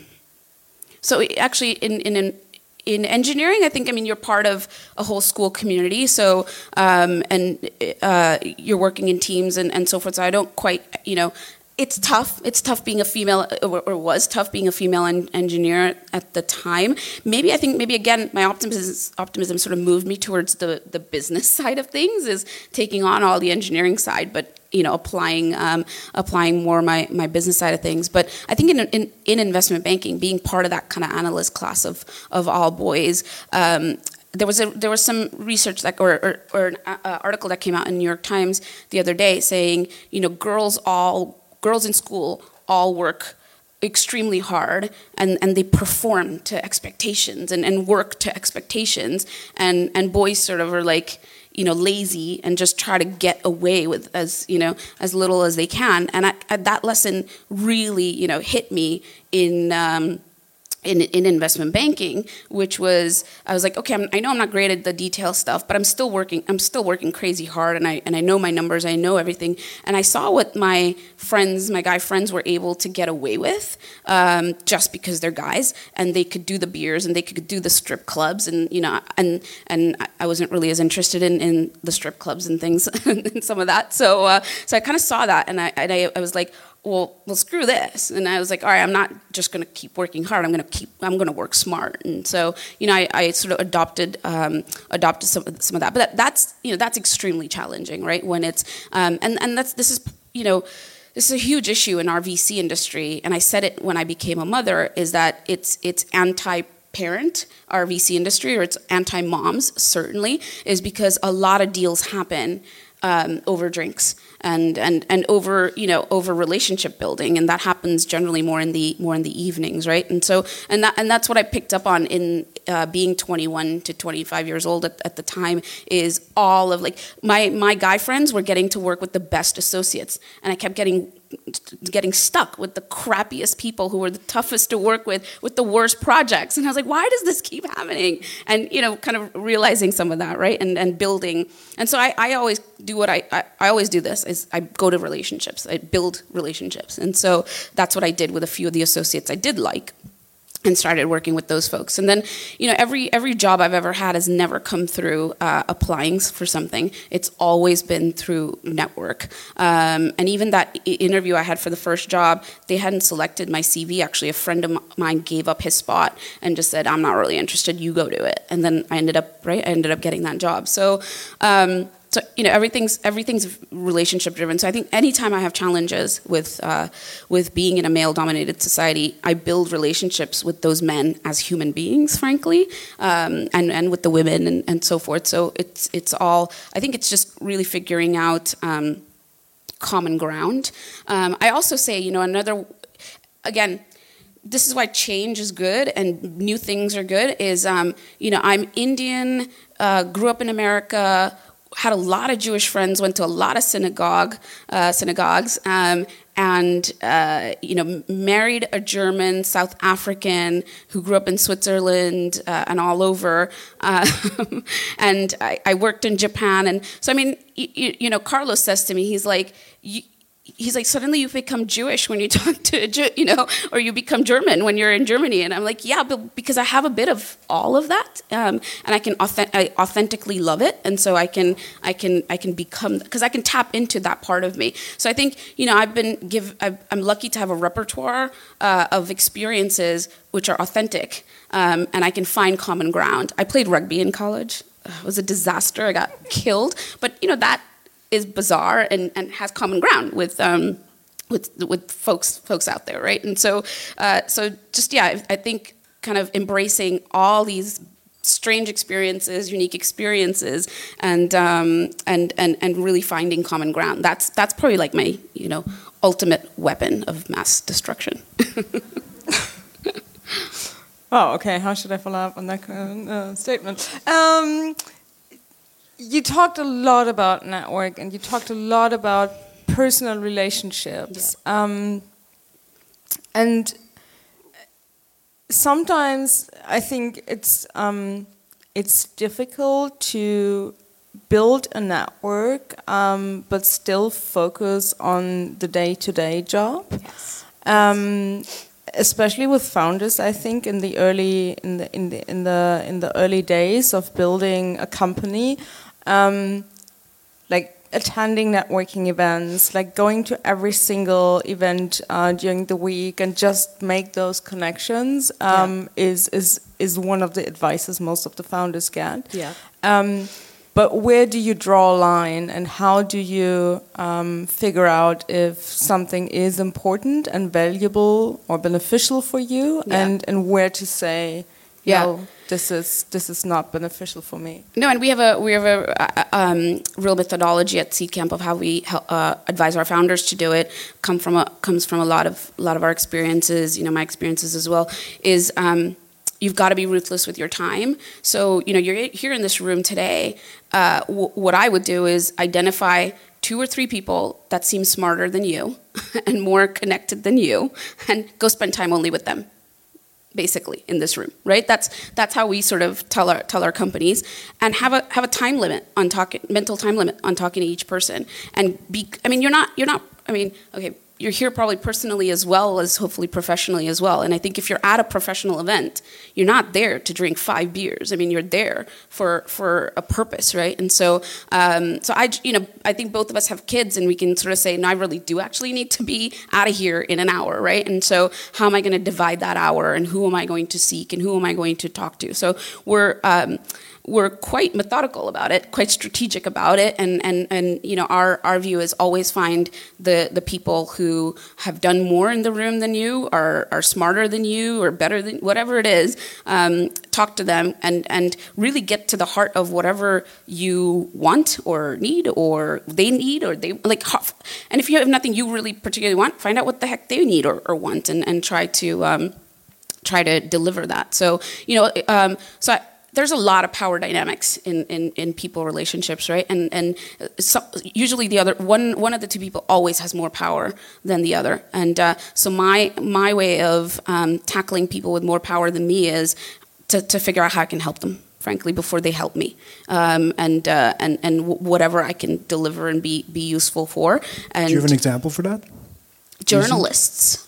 [SPEAKER 1] so actually, in in in in engineering, I think I mean you're part of a whole school community. So um, and uh, you're working in teams and, and so forth. So I don't quite, you know. It's tough. It's tough being a female, or, or was tough being a female en engineer at the time. Maybe I think maybe again my optimism optimism sort of moved me towards the the business side of things, is taking on all the engineering side, but you know applying um, applying more my my business side of things. But I think in in, in investment banking, being part of that kind of analyst class of of all boys. Um, There was a there was some research that or or, or an uh, article that came out in New York Times the other day saying, you know, girls all girls in school all work extremely hard and, and they perform to expectations and, and work to expectations, and, and boys sort of are like, you know, lazy and just try to get away with as, you know, as little as they can. And I, I, that lesson really, you know, hit me in um, In, in investment banking, which was, I was like, okay, I'm, I know I'm not great at the detail stuff, but I'm still working, I'm still working crazy hard, and I and I know my numbers, I know everything, and I saw what my friends, my guy friends, were able to get away with, um, just because they're guys, and they could do the beers, and they could do the strip clubs, and you know, and and I wasn't really as interested in, in the strip clubs and things, and some of that, so uh, so I kind of saw that, and I and I, I was like, well, well, screw this. And I was like, all right, I'm not just going to keep working hard. I'm going to keep, I'm going to work smart. And so, you know, I, I sort of adopted, um, adopted some, some of that. But that, that's, you know, that's extremely challenging, right? When it's, um, and, and that's, this is, you know, this is a huge issue in our V C industry. And I said it when I became a mother, is that it's, it's anti-parent, our V C industry, or it's anti-moms, certainly, is because a lot of deals happen Um, over drinks and, and and over you know over relationship building, and that happens generally more in the more in the evenings, right? And so and that and that's what I picked up on in uh, being twenty-one to twenty-five years old at, at the time, is all of like my my guy friends were getting to work with the best associates, and I kept getting getting stuck with the crappiest people who were the toughest to work with, with the worst projects. And I was like, why does this keep happening? And, you know, kind of realizing some of that, right? And and building. And so I, I always do what I, I, I always do this, is I go to relationships. I build relationships. And so that's what I did with a few of the associates I did like, and started working with those folks. And then, you know, every every job I've ever had has never come through uh, applying for something. It's always been through network. Um, and even that I- interview I had for the first job, they hadn't selected my C V. Actually, a friend of mine gave up his spot and just said, I'm not really interested, you go do it. And then I ended up, right, I ended up getting that job. So, um, So, you know, everything's everything's relationship driven. So I think anytime I have challenges with uh, with being in a male dominated society, I build relationships with those men as human beings, frankly, um, and and with the women and, and so forth. So it's it's all. I think it's just really figuring out um, common ground. Um, I also say, you know, another again. This is why change is good and new things are good. Is um, you know, I'm Indian, uh, grew up in America. Had a lot of Jewish friends, went to a lot of synagogue, uh, synagogues, um, and uh, you know, married a German South African who grew up in Switzerland uh, and all over. Uh, and I, I worked in Japan, and so I mean, you, you know, Carlos says to me, he's like, you, he's like, suddenly you become Jewish when you talk to, you know, or you become German when you're in Germany. And I'm like, yeah, but because I have a bit of all of that, um, and I can authentic- I authentically love it, and so I can, I can, I can become, because I can tap into that part of me. So I think, you know, I've been give, I've, I'm lucky to have a repertoire uh, of experiences which are authentic, um, and I can find common ground. I played rugby in college. It was a disaster. I got killed, but you know that is bizarre and, and has common ground with um, with with folks folks out there, right? And so uh, so just yeah, I, I think kind of embracing all these strange experiences, unique experiences, and um, and and and really finding common ground. That's that's probably like my you know ultimate weapon of mass destruction.
[SPEAKER 3] Oh, okay. How should I follow up on that uh, statement? Um, You talked a lot about network, and you talked a lot about personal relationships. Yeah. Um, and sometimes I think it's um, it's difficult to build a network, um, but still focus on the day-to-day job.
[SPEAKER 1] Yes.
[SPEAKER 3] Um, especially with founders, I think in the early in the in the in the in the early days of building a company, um, like attending networking events, like going to every single event uh, during the week and just make those connections um, yeah. is is is one of the advices most of the founders get.
[SPEAKER 1] Yeah.
[SPEAKER 3] Um, But where do you draw a line, and how do you um, figure out if something is important and valuable or beneficial for you,
[SPEAKER 1] yeah.
[SPEAKER 3] and, and where to say,
[SPEAKER 1] yeah.
[SPEAKER 3] no, this is this is not beneficial for me?
[SPEAKER 1] No, and we have a we have a um, real methodology at Seedcamp of how we uh, advise our founders to do it. Come from a comes from a lot of a lot of our experiences. You know, my experiences as well is. Um, You've got to be ruthless with your time. So, you know, you're here in this room today. Uh, w- what I would do is identify two or three people that seem smarter than you and more connected than you, and go spend time only with them, basically, in this room, right? That's that's how we sort of tell our tell our companies, and have a have a time limit on talking, mental time limit on talking to each person, and be. I mean, you're not you're not. I mean, okay. You're here probably personally as well as hopefully professionally as well. And I think if you're at a professional event, you're not there to drink five beers. I mean, you're there for for a purpose, right? And so, um, so I, you know, I think both of us have kids, and we can sort of say, no, I really do actually need to be out of here in an hour, right? And so, how am I going to divide that hour, and who am I going to seek, and who am I going to talk to? So we're. Um, We're quite methodical about it, quite strategic about it, and, and, and you know our, our view is always find the, the people who have done more in the room than you, are are smarter than you, or better than whatever it is. Um, talk to them and, and really get to the heart of whatever you want or need or they need or they like. And if you have nothing you really particularly want, find out what the heck they need or, or want, and, and try to um, try to deliver that. So you know, um, so. I, There's a lot of power dynamics in, in, in people relationships, right? And and so usually the other one one of the two people always has more power than the other. And uh, so my my way of um, tackling people with more power than me is to, to figure out how I can help them, frankly, before they help me, um, and uh, and and whatever I can deliver and be be useful for. And
[SPEAKER 2] do you have an example for that?
[SPEAKER 1] Journalists.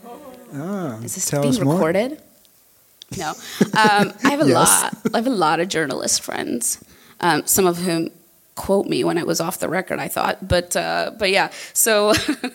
[SPEAKER 2] Ah,
[SPEAKER 1] is this
[SPEAKER 2] tell
[SPEAKER 1] being
[SPEAKER 2] us more.
[SPEAKER 1] recorded? No, um, I have a
[SPEAKER 2] Yes.
[SPEAKER 1] lot. I have a lot of journalist friends. Um, some of whom quote me when it was off the record. I thought, but uh, but yeah. So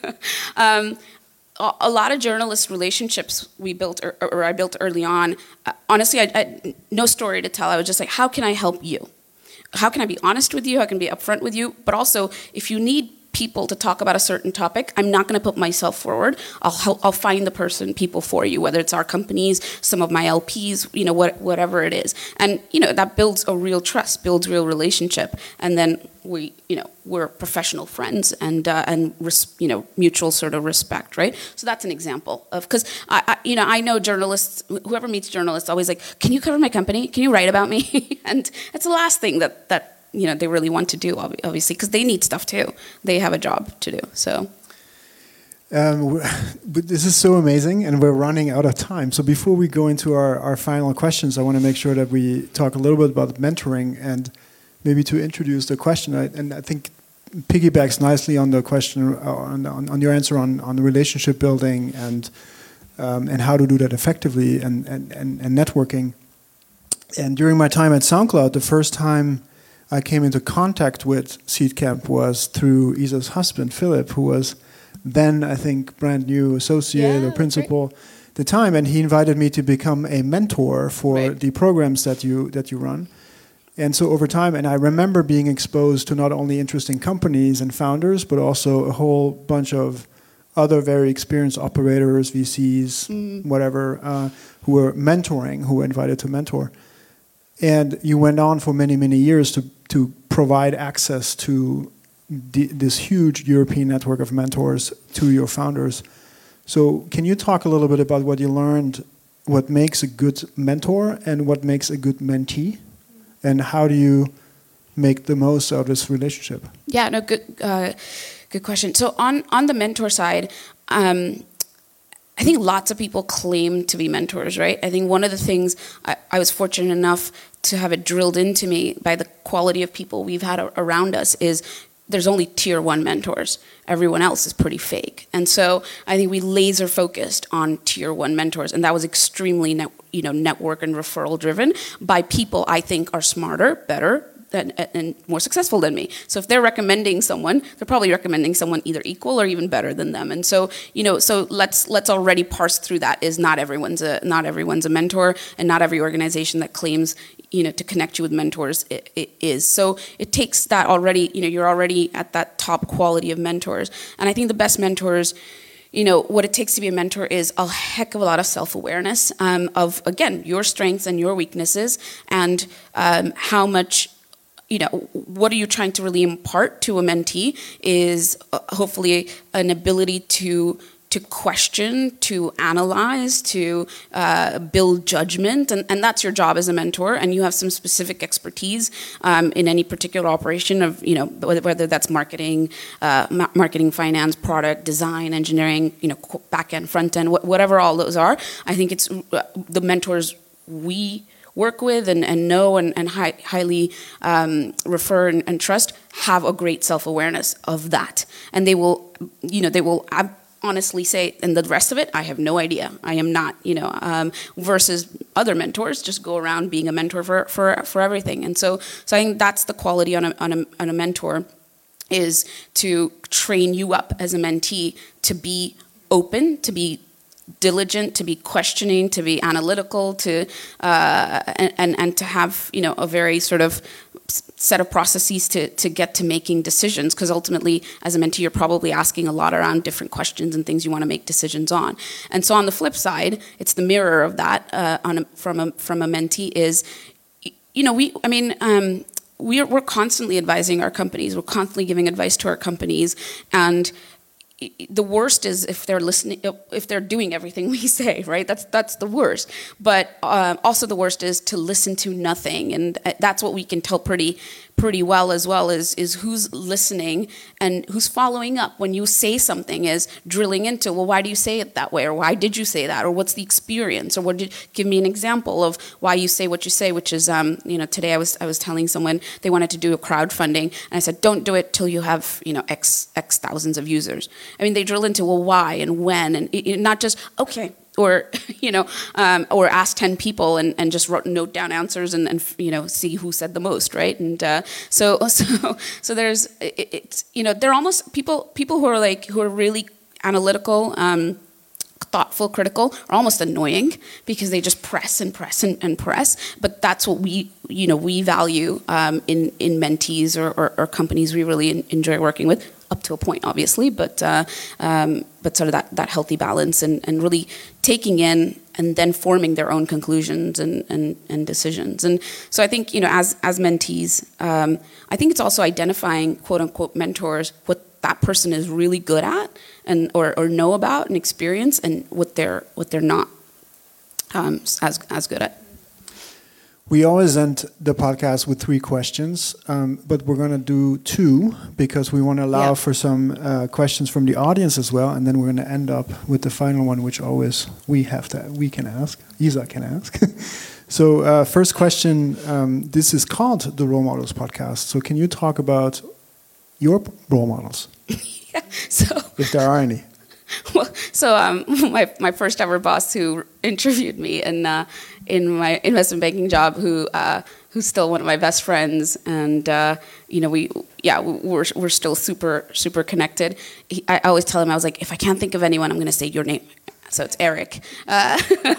[SPEAKER 1] um, a, a lot of journalist relationships we built, or, or I built early on. Uh, honestly, I, I no story to tell. I was just like, how can I help you? How can I be honest with you? How can I be upfront with you? But also, if you need people to talk about a certain topic, I'm not going to put myself forward. I'll help, I'll find the person, people for you, whether it's our companies, some of my L Ps, you know, what, whatever it is. And, you know, that builds a real trust, builds real relationship. And then we, you know, we're professional friends and, uh, and res, you know, mutual sort of respect, right? So that's an example of, because, I, I, you know, I know journalists, whoever meets journalists always like, can you cover my company? Can you write about me? And it's the last thing that, that, you know, they really want to do, obviously, because they need stuff too. They have a job to do, so.
[SPEAKER 2] Um, but this is so amazing, and we're running out of time. So before we go into our, our final questions, I want to make sure that we talk a little bit about mentoring, and maybe to introduce the question, I, and I think piggybacks nicely on the question, on, on, on your answer on, on the relationship building and um, and how to do that effectively, and, and, and, and networking. And during my time at SoundCloud, the first time I came into contact with Seedcamp was through Isa's husband, Philip, who was then, I think, brand new associate
[SPEAKER 1] yeah,
[SPEAKER 2] or principal at the time, and he invited me to become a mentor for
[SPEAKER 1] right.
[SPEAKER 2] the programs that you that you run. And so over time, and I remember being exposed to not only interesting companies and founders, but also a whole bunch of other very experienced operators, V Cs, mm. whatever, uh, who were mentoring, who were invited to mentor. And you went on for many, many years to, to provide access to the, this huge European network of mentors to your founders. So can you talk a little bit about what you learned, what makes a good mentor and what makes a good mentee? And how do you make the most out of this relationship?
[SPEAKER 1] Yeah, no, good uh, good question. So on, on the mentor side, um, I think lots of people claim to be mentors, right? I think one of the things I, I was fortunate enough to have it drilled into me by the quality of people we've had around us is there's only tier one mentors. Everyone else is pretty fake. And so I think we laser focused on tier one mentors. And that was extremely net, you know, network and referral driven by people I think are smarter, better, And, and more successful than me. So if they're recommending someone, they're probably recommending someone either equal or even better than them. And so, you know, so let's let's already parse through that. Is not everyone's a not everyone's a mentor, and not every organization that claims, you know, to connect you with mentors it, it is. So it takes that already. You know, you're already at that top quality of mentors. And I think the best mentors, you know, what it takes to be a mentor is a heck of a lot of self-awareness um, of, again, your strengths and your weaknesses, and um, how much. You know, what are you trying to really impart to a mentee is uh, hopefully an ability to to question, to analyze, to uh, build judgment, and, and that's your job as a mentor. And you have some specific expertise um, in any particular operation of, you know, whether, whether that's marketing, uh, ma- marketing, finance, product, design, engineering, you know, back end, front end, wh- whatever all those are. I think it's uh, the mentors we work with and, and know and, and high, highly um, refer and, and trust have a great self-awareness of that. And they will, you know, they will ab- honestly say, and the rest of it, I have no idea. I am not, you know, um, versus other mentors just go around being a mentor for, for, for everything. And so, so I think that's the quality on a, on a, on a mentor, is to train you up as a mentee to be open, to be diligent, to be questioning, to be analytical, to uh, and, and and to have, you know, a very sort of set of processes to to get to making decisions, because ultimately as a mentee you're probably asking a lot around different questions and things you want to make decisions on. And so on the flip side, it's the mirror of that uh, on a, from a from a mentee is, you know, we I mean um, we're we're constantly advising our companies, we're constantly giving advice to our companies, and the worst is if they're listening, if they're doing everything we say, right? That's that's the worst. But uh, also the worst is to listen to nothing, and that's what we can tell pretty pretty well as well. Is is who's listening and who's following up when you say something, is drilling into, well, why do you say it that way, or why did you say that, or what's the experience, or what did give me an example of why you say what you say. Which is, um, you know, today I was I was telling someone they wanted to do a crowdfunding, and I said, don't do it till you have, you know, x x thousands of users. I mean, they drill into, well, why and when, and it, not just, okay, or, you know, um, or ask ten people and, and just wrote, note down answers and, and, you know, see who said the most, right? And uh, so, so, so there's, it, it's, you know, they're almost, people, people who are like, who are really analytical, um, thoughtful, critical, are almost annoying because they just press and press and, and press. But that's what we, you know, we value um, in, in mentees or, or, or companies we really in, enjoy working with. Up to a point, obviously, but uh, um, but sort of that, that healthy balance and, and really taking in and then forming their own conclusions and, and, and decisions. And so I think, you know, as as mentees, um, I think it's also identifying quote unquote mentors, what that person is really good at and or, or know about and experience, and what they're what they're not um, as as good at.
[SPEAKER 2] We always end the podcast with three questions, um, but we're going to do two because we want to allow yeah. for some uh, questions from the audience as well, and then we're going to end up with the final one, which always we have to we can ask, Isa can ask. So, uh, first question: um, this is called the Role Models Podcast. So, can you talk about your role models,
[SPEAKER 1] yeah, so
[SPEAKER 2] if there are any?
[SPEAKER 1] Well, so um, my my first ever boss who interviewed me in uh, in my investment banking job, who uh, who's still one of my best friends, and uh, you know we yeah we're we're still super super connected. He, I always tell him, I was like, if I can't think of anyone, I'm going to say your name. So it's Eric. Uh,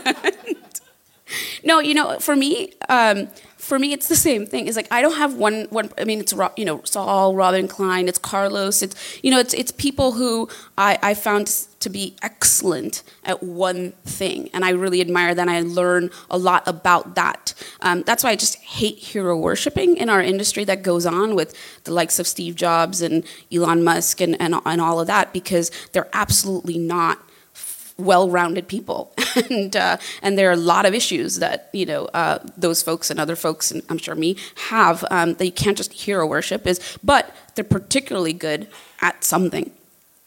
[SPEAKER 1] no, you know, for me. Um, For me, it's the same thing. It's like I don't have one. One. I mean, it's you know Saul, Robin Klein, it's Carlos. It's you know, it's it's people who I, I found to be excellent at one thing, and I really admire that. And I learn a lot about that. Um, that's why I just hate hero worshiping in our industry that goes on with the likes of Steve Jobs and Elon Musk and and, and all of that, because they're absolutely not well-rounded people, and uh, and there are a lot of issues that you know uh, those folks and other folks, and I'm sure me, have um, that you can't just hero worship. Is but they're particularly good at something,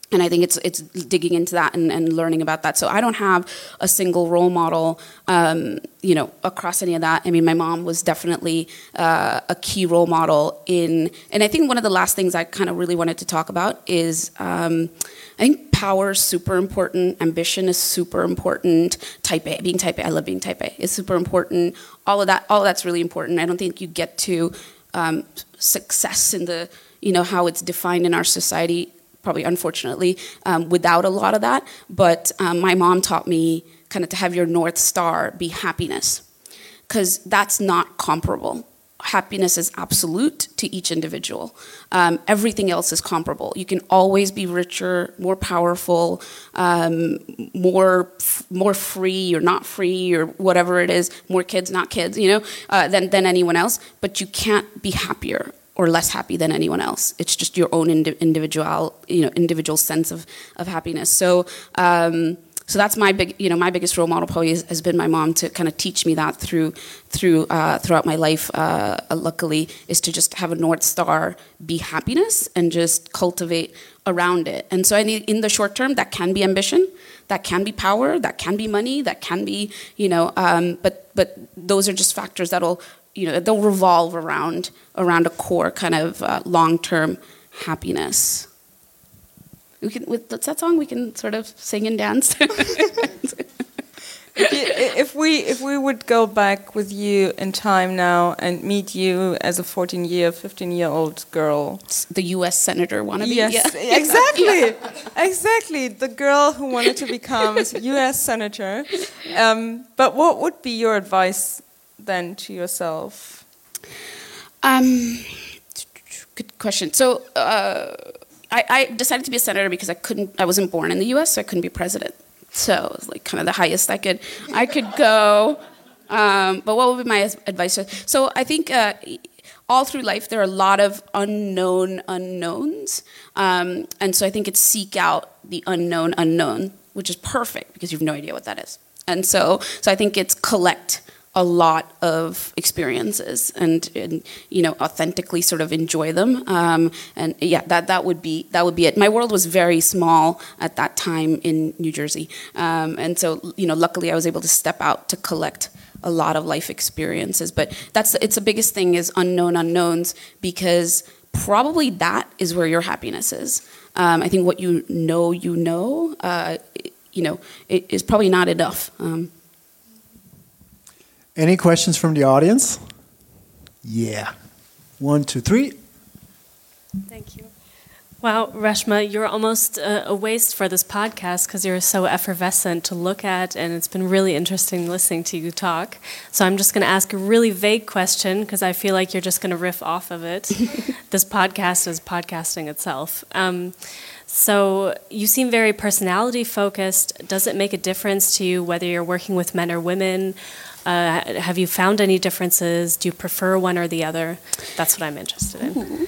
[SPEAKER 1] And I think it's it's digging into that and, and learning about that. So I don't have a single role model, um, you know, across any of that. I mean, my mom was definitely uh, a key role model in, and I think one of the last things I kind of really wanted to talk about is, um, I think power is super important, ambition is super important, type A, being type A, I love being type A, is super important. All of that, all of that's really important. I don't think you get to um, success in the, you know, how it's defined in our society, probably unfortunately, um, without a lot of that. But um, my mom taught me kind of to have your North Star be happiness, because that's not comparable. Happiness is absolute to each individual. Um, everything else is comparable. You can always be richer, more powerful, um, more more free or not free or whatever it is, more kids, not kids, you know, uh, than, than anyone else. But you can't be happier or less happy than anyone else. It's just your own indi- individual, you know, individual sense of, of happiness. So, um, so that's my big, you know, my biggest role model probably has, has been my mom, to kind of teach me that through, through, uh, throughout my life. Uh, luckily, is to just have a North Star be happiness and just cultivate around it. And so, I need, in the short term, that can be ambition, that can be power, that can be money, that can be, you know, um, but but those are just factors that'll, you know, they'll revolve around around a core kind of uh, long-term happiness. We can, with that song, we can sort of sing and dance.
[SPEAKER 3] If, you, if we if we would go back with you in time now and meet you as a fourteen year, fifteen year old girl,
[SPEAKER 1] the U S senator wannabe.
[SPEAKER 3] Yes,
[SPEAKER 1] yeah.
[SPEAKER 3] exactly,
[SPEAKER 1] yeah.
[SPEAKER 3] exactly. The girl who wanted to become U S senator. Um, but what would be your advice then to yourself?
[SPEAKER 1] Um, good question. So uh, I, I decided to be a senator because I couldn't. I wasn't born in the U S, so I couldn't be president. So it was like kind of the highest I could I could go. Um, but what would be my advice? So I think uh, all through life there are a lot of unknown unknowns, um, and so I think it's seek out the unknown unknown, which is perfect because you have no idea what that is. And so so I think it's collect a lot of experiences and, and you know, authentically sort of enjoy them. Um, and yeah, that that would be that would be it. My world was very small at that time in New Jersey, um, and so you know, luckily I was able to step out to collect a lot of life experiences. But that's it's the biggest thing is unknown unknowns, because probably that is where your happiness is. Um, I think what you know, you know, uh, you know, it is probably not enough. Um,
[SPEAKER 2] Any questions from the audience? Yeah. One, two, three.
[SPEAKER 4] Thank you. Wow, Reshma, you're almost uh, a waste for this podcast because you're so effervescent to look at, and it's been really interesting listening to you talk. So I'm just going to ask a really vague question because I feel like you're just going to riff off of it. This podcast is podcasting itself. Um, so you seem very personality focused. Does it make a difference to you whether you're working with men or women? Uh, have you found any differences? Do you prefer one or the other? That's what I'm interested in.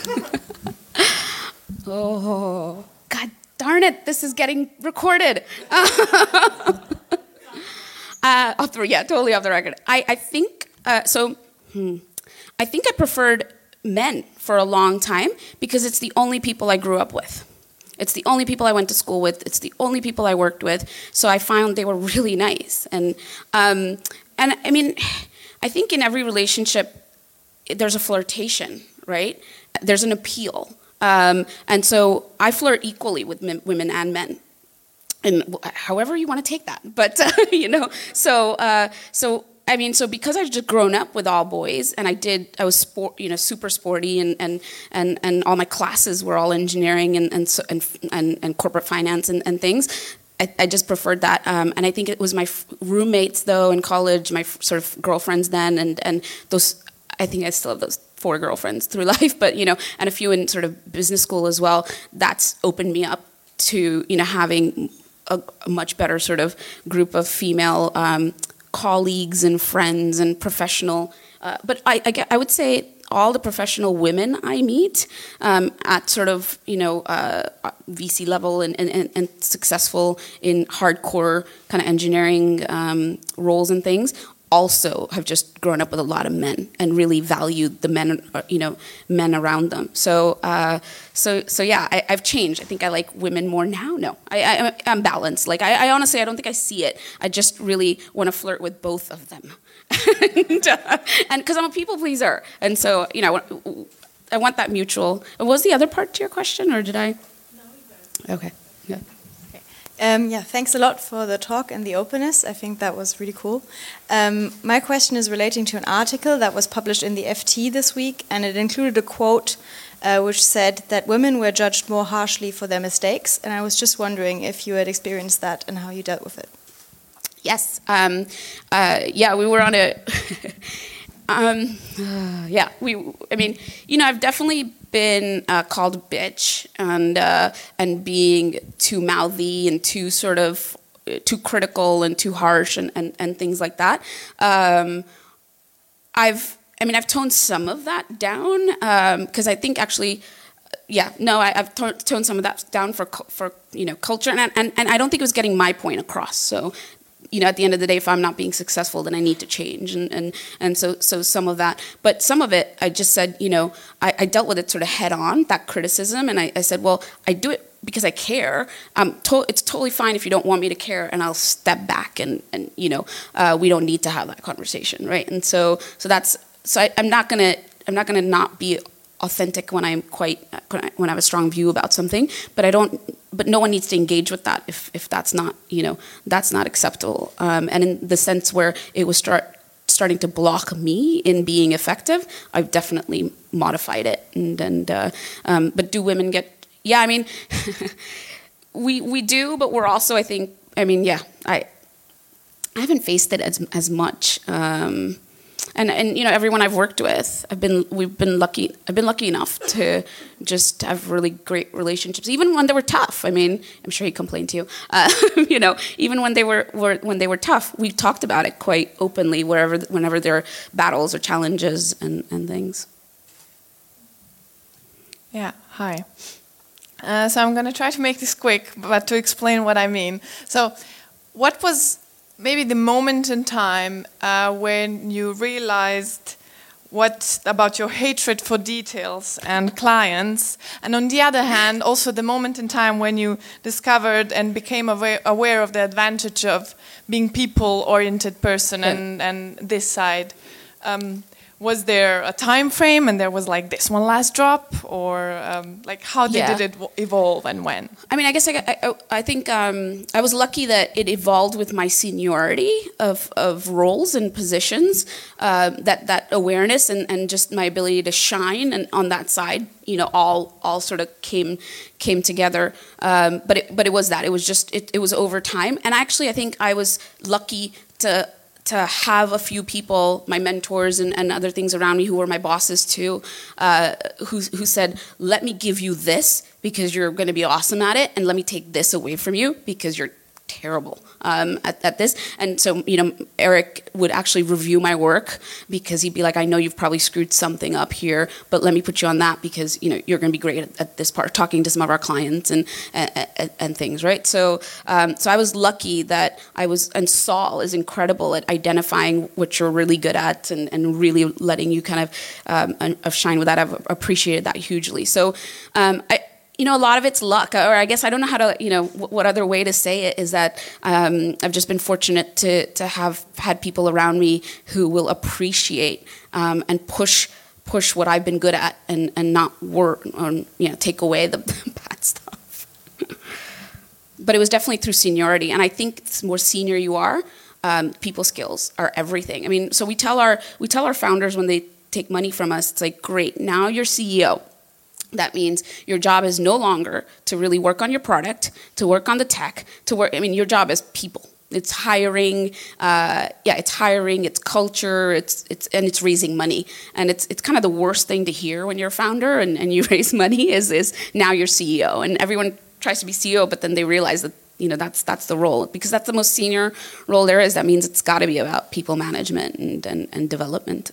[SPEAKER 1] Oh, God darn it, this is getting recorded. uh, off the, yeah, totally off the record. I, I think, uh, so, hmm, I think I preferred men for a long time because it's the only people I grew up with. It's the only people I went to school with. It's the only people I worked with. So I found they were really nice. And, um, and I mean, I think in every relationship, there's a flirtation, right? There's an appeal. Um, and so I flirt equally with men, women and men, and however you want to take that. But uh, you know, so uh, so I mean, so because I've just grown up with all boys, and I did, I was sport, you know, super sporty, and and and, and all my classes were all engineering and and and and, and corporate finance and, and things. I, I just preferred that, um, and I think it was my f- roommates though in college, my f- sort of girlfriends then, and and those. I think I still have those four girlfriends through life, but, you know, and a few in sort of business school as well. That's opened me up to, you know, having a, a much better sort of group of female um, colleagues and friends and professional. Uh, but I, I, I would say all the professional women I meet um, at sort of, you know, uh, V C level and, and, and successful in hardcore kind of engineering um, roles and things, also have just grown up with a lot of men and really valued the men, you know, men around them. So, uh, so, so yeah, I, I've changed. I think I like women more now. No, I, I, I'm balanced. Like, I, I honestly, I don't think I see it. I just really want to flirt with both of them. and because uh, I'm a people pleaser. And so, you know, I want that mutual. What was the other part to your question, or did I? No, you don't. Okay, good.
[SPEAKER 5] Um, yeah, thanks a lot for the talk and the openness. I think that was really cool. Um, my question is relating to an article that was published in the F T this week, and it included a quote uh, which said that women were judged more harshly for their mistakes, and I was just wondering if you had experienced that and how you dealt with it.
[SPEAKER 1] Yes. Um, uh, yeah, we were on a... um, uh, yeah, we. I mean, you know, I've definitely been uh, called a bitch and uh, and being too mouthy and too sort of too critical and too harsh and, and, and things like that. Um, I've I mean I've toned some of that down because um, I think actually yeah no I, I've to- toned some of that down for for you know culture and, and and I don't think it was getting my point across. So. You know, at the end of the day, if I'm not being successful, then I need to change, and and and so so some of that, but some of it, I just said, you know, I, I dealt with it sort of head on, that criticism, and I, I said, well, I do it because I care. Um, to- it's totally fine if you don't want me to care, and I'll step back, and and you know, uh, we don't need to have that conversation, right? And so so that's so I, I'm not gonna I'm not gonna not be authentic when I'm quite when I have a strong view about something, but I don't. But no one needs to engage with that if, if that's not, you know, that's not acceptable. Um, and in the sense where it was start starting to block me in being effective, I've definitely modified it. And, and uh, um, but do women get? Yeah, I mean, we we do, but we're also, I think, I mean, yeah, I I haven't faced it as as much. Um, And and you know, everyone I've worked with, I've been we've been lucky. I've been lucky enough to just have really great relationships, even when they were tough. I mean, I'm sure he complained to you. Uh, you know, even when they were, were when they were tough, we talked about it quite openly. Wherever, whenever there are battles or challenges and, and things.
[SPEAKER 6] Yeah. Hi. Uh, so I'm going to try to make this quick, but to explain what I mean. So, what was maybe the moment in time uh, when you realized what about your hatred for details and clients, and on the other hand, also the moment in time when you discovered and became aware, aware of the advantage of being people-oriented person yeah. and, and this side. Um, was there a time frame and there was like this one last drop, or um, like how did yeah. it evolve and when? I
[SPEAKER 1] mean, I guess I, I, I think um, I was lucky that it evolved with my seniority of, of roles and positions, uh, that that awareness and, and just my ability to shine and on that side, you know, all all sort of came came together. Um, but it, but it was that it was just it, it was over time, and actually I think I was lucky to. to have a few people, my mentors and, and other things around me who were my bosses too, uh, who, who said, let me give you this because you're going to be awesome at it, and let me take this away from you because you're terrible um, at, at this. And so, you know, Eric would actually review my work because he'd be like, I know you've probably screwed something up here, but let me put you on that because, you know, you're going to be great at, at this part, talking to some of our clients and and, and, and things, right? So, um, so I was lucky that I was, and Saul is incredible at identifying what you're really good at and, and really letting you kind of um, shine with that. I've appreciated that hugely. So, um, I, You know, a lot of it's luck, or I guess I don't know how to, you know, what other way to say it is that um, I've just been fortunate to to have had people around me who will appreciate um, and push push what I've been good at and, and not work, um, you know, take away the bad stuff. But it was definitely through seniority, and I think the more senior you are, um, people skills are everything. I mean, so we tell our we tell our founders when they take money from us, it's like, great, now you're C E O. That means your job is no longer to really work on your product, to work on the tech, to work, I mean, your job is people. It's hiring, uh, yeah, it's hiring, it's culture, it's it's and it's raising money. And it's it's kind of the worst thing to hear when you're a founder and, and you raise money is is now you're C E O. And everyone tries to be C E O, but then they realize that, you know, that's that's the role. Because that's the most senior role there is. That means it's got to be about people management and, and, and development.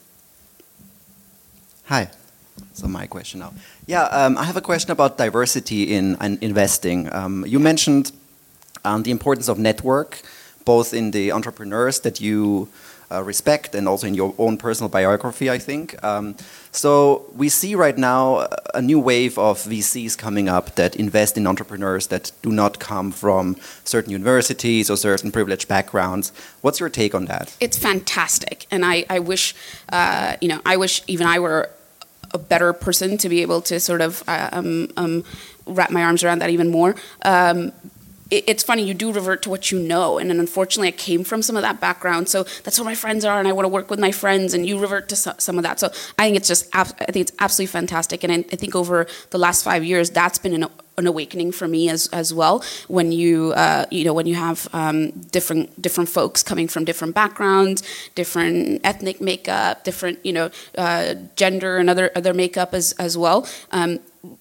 [SPEAKER 7] Hi. So my question now. Yeah, um, I have a question about diversity in, in investing. Um, you mentioned um, the importance of network, both in the entrepreneurs that you uh, respect, and also in your own personal biography, I think. Um, so we see right now a new wave of V Cs coming up that invest in entrepreneurs that do not come from certain universities or certain privileged backgrounds. What's your take on that?
[SPEAKER 1] It's fantastic, and I, I wish, uh, you know, I wish even I were a better person to be able to sort of uh, um, um, wrap my arms around that even more. Um, it, it's funny, you do revert to what you know, and then unfortunately I came from some of that background, so that's what my friends are, and I want to work with my friends, and you revert to so, some of that. So I think it's just, I think it's absolutely fantastic, and I, I think over the last five years, that's been an an awakening for me as as well. When you uh, you know when you have um, different different folks coming from different backgrounds, different ethnic makeup, different you know uh, gender and other other makeup as as well. Um,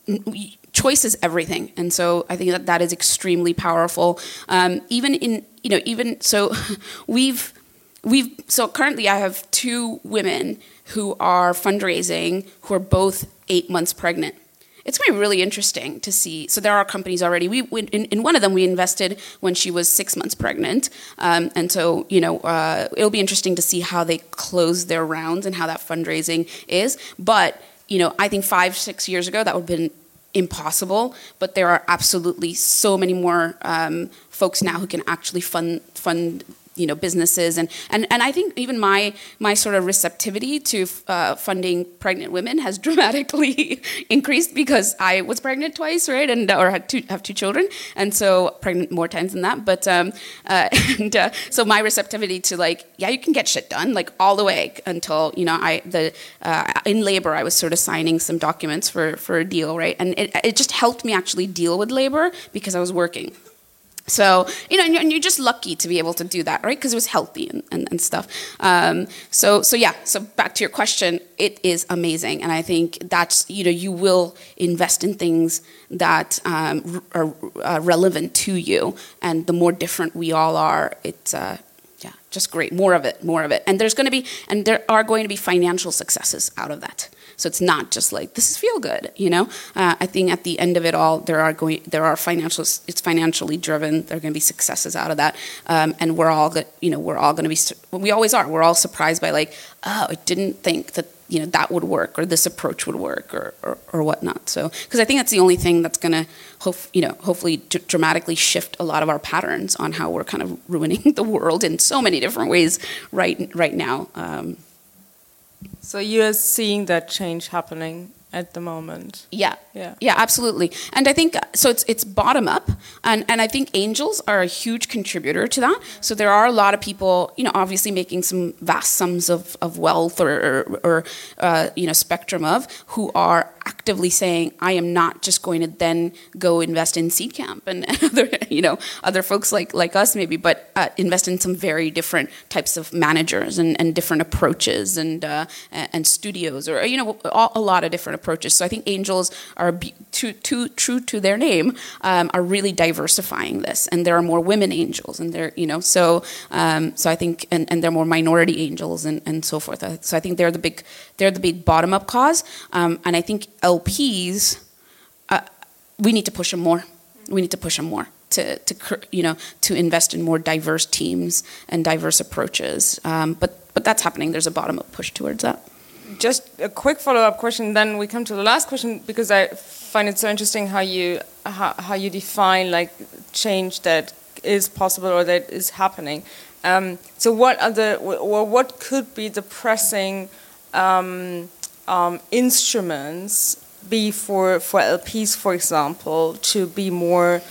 [SPEAKER 1] choice is everything, and so I think that that is extremely powerful. Um, even in you know even so, we've we've so currently I have two women who are fundraising who are both eight months pregnant. It's going to be really interesting to see. So there are companies already. We, we in, in one of them we invested when she was six months pregnant, um, and so you know uh, it'll be interesting to see how they close their rounds and how that fundraising is. But you know, I think five, six years ago that would have been impossible. But there are absolutely so many more um, folks now who can actually fund fund. you know, businesses. And, and, and I think even my my sort of receptivity to uh, funding pregnant women has dramatically increased because I was pregnant twice, right? And or had two, have two children. And so pregnant more times than that. But um, uh, and uh, so my receptivity to like, yeah, you can get shit done, like all the way until, you know, I, the, uh, in labor, I was sort of signing some documents for, for a deal, right? And it, it just helped me actually deal with labor because I was working. So, you know, and you're just lucky to be able to do that, right? Because it was healthy and, and, and stuff. Um, so, so yeah, so back to your question, it is amazing. And I think that's, you know, you will invest in things that um, are uh, relevant to you. And the more different we all are, it's, uh, yeah, just great. More of it, more of it. And there's going to be, and there are going to be financial successes out of that. So it's not just like, this is feel good, you know? Uh, I think at the end of it all, there are going, there are financial, it's financially driven. There are going to be successes out of that. Um, and we're all, go, you know, we're all going to be, we always are. We're all surprised by like, oh, I didn't think that, you know, that would work or this approach would work or, or, or whatnot. So, because I think that's the only thing that's going to, hope, you know, hopefully d- dramatically shift a lot of our patterns on how we're kind of ruining the world in so many different ways right, right now. Um,
[SPEAKER 3] So you're seeing that change happening at the moment?
[SPEAKER 1] Yeah,
[SPEAKER 3] yeah,
[SPEAKER 1] yeah, absolutely. And I think so. It's it's bottom up, and and I think angels are a huge contributor to that. So there are a lot of people, you know, obviously making some vast sums of, of wealth or or, or uh, you know spectrum of who are actively saying, I am not just going to then go invest in Seed Camp and other, you know, other folks like, like us maybe, but uh, invest in some very different types of managers and, and different approaches and uh, and studios or, you know, all, a lot of different approaches. So I think angels are, too, too, true to their name, um, are really diversifying this. And there are more women angels and they're, you know, so um, so I think, and, and there are more minority angels and, and so forth. So I think they're the big, they're the big bottom up cause. Um, and I think L Ps, uh, we need to push them more. We need to push them more to, to you know, to invest in more diverse teams and diverse approaches. Um, but but that's happening. There's a bottom-up push towards that.
[SPEAKER 3] Just a quick follow-up question, then we come to the last question, because I find it so interesting how you how, how you define like change that is possible or that is happening. Um, so what are the, or what could be the pressing um, Um, instruments be for, for L Ps, for example, to be more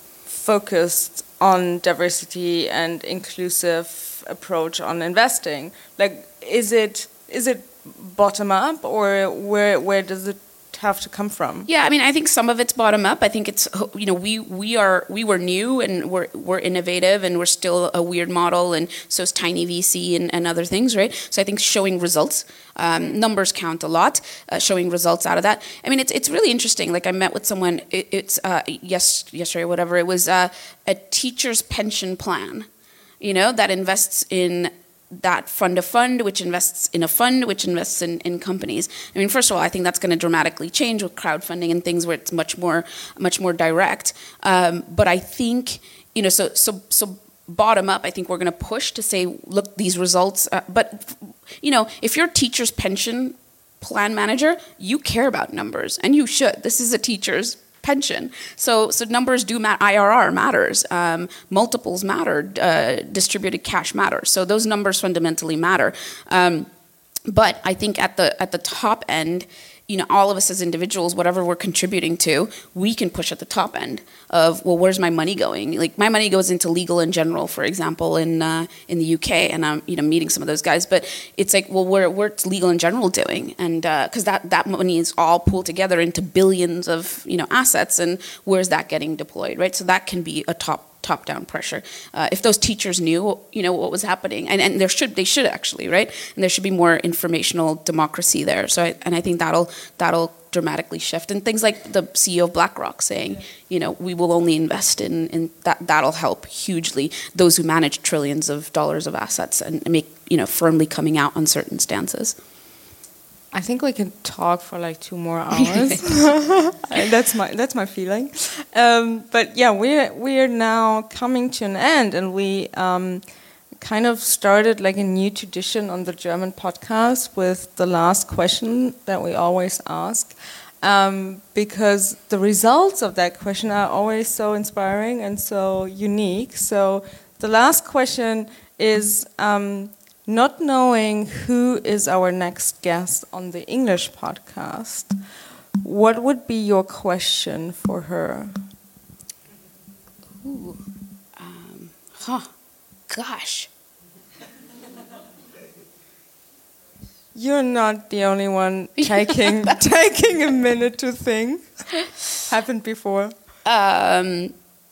[SPEAKER 3] focused on diversity and inclusive approach on investing? Like, is it is it bottom up, or where where does it have to come from?
[SPEAKER 1] Yeah, I mean, I think some of it's bottom up. I think it's, you know, we we are we were new and we're we're innovative and we're still a weird model, and so is Tiny V C and, and other things, right? So I think showing results, um, numbers count a lot. Uh, showing results out of that. I mean, it's it's really interesting. Like I met with someone. It, it's uh, yes yesterday, whatever. It was uh, a teacher's pension plan, you know, that invests in that fund of fund, which invests in a fund, which invests in, in companies. I mean, first of all, I think that's going to dramatically change with crowdfunding and things where it's much more, much more direct. Um, but I think, you know, so so so bottom up, I think we're going to push to say, look, these results. Uh, but, you know, if you're a teacher's pension plan manager, you care about numbers, and you should. This is a teacher's pension. So so numbers do matter. I R R matters. Um, multiples matter. Uh, distributed cash matters. So those numbers fundamentally matter. Um, but I think at the at the top end, you know, all of us as individuals, whatever we're contributing to, we can push at the top end of, well, where's my money going? Like, my money goes into legal in general, for example, in uh, in the U K, and I'm, you know, meeting some of those guys. But it's like, well, where what's legal in general doing? And because uh, that that money is all pulled together into billions of, you know, assets, and where's that getting deployed, right? So that can be a top. top-down pressure. Uh, if those teachers knew, you know, what was happening, and, and there should, they should actually, right? And there should be more informational democracy there. So, I, and I think that'll that'll dramatically shift. And things like the C E O of BlackRock saying, you know, we will only invest in, in that. That'll help hugely those who manage trillions of dollars of assets and make, you know, firmly coming out on certain stances.
[SPEAKER 3] I think we can talk for like two more hours. that's my that's my feeling. Um, but yeah, we're we're now coming to an end, and we um, kind of started like a new tradition on the German podcast with the last question that we always ask, um, because the results of that question are always so inspiring and so unique. So the last question is. Um, Not knowing who is our next guest on the English podcast, what would be your question for her?
[SPEAKER 1] Ooh, um, huh, gosh.
[SPEAKER 3] You're not the only one taking taking a minute to think. Happened before.
[SPEAKER 1] Um,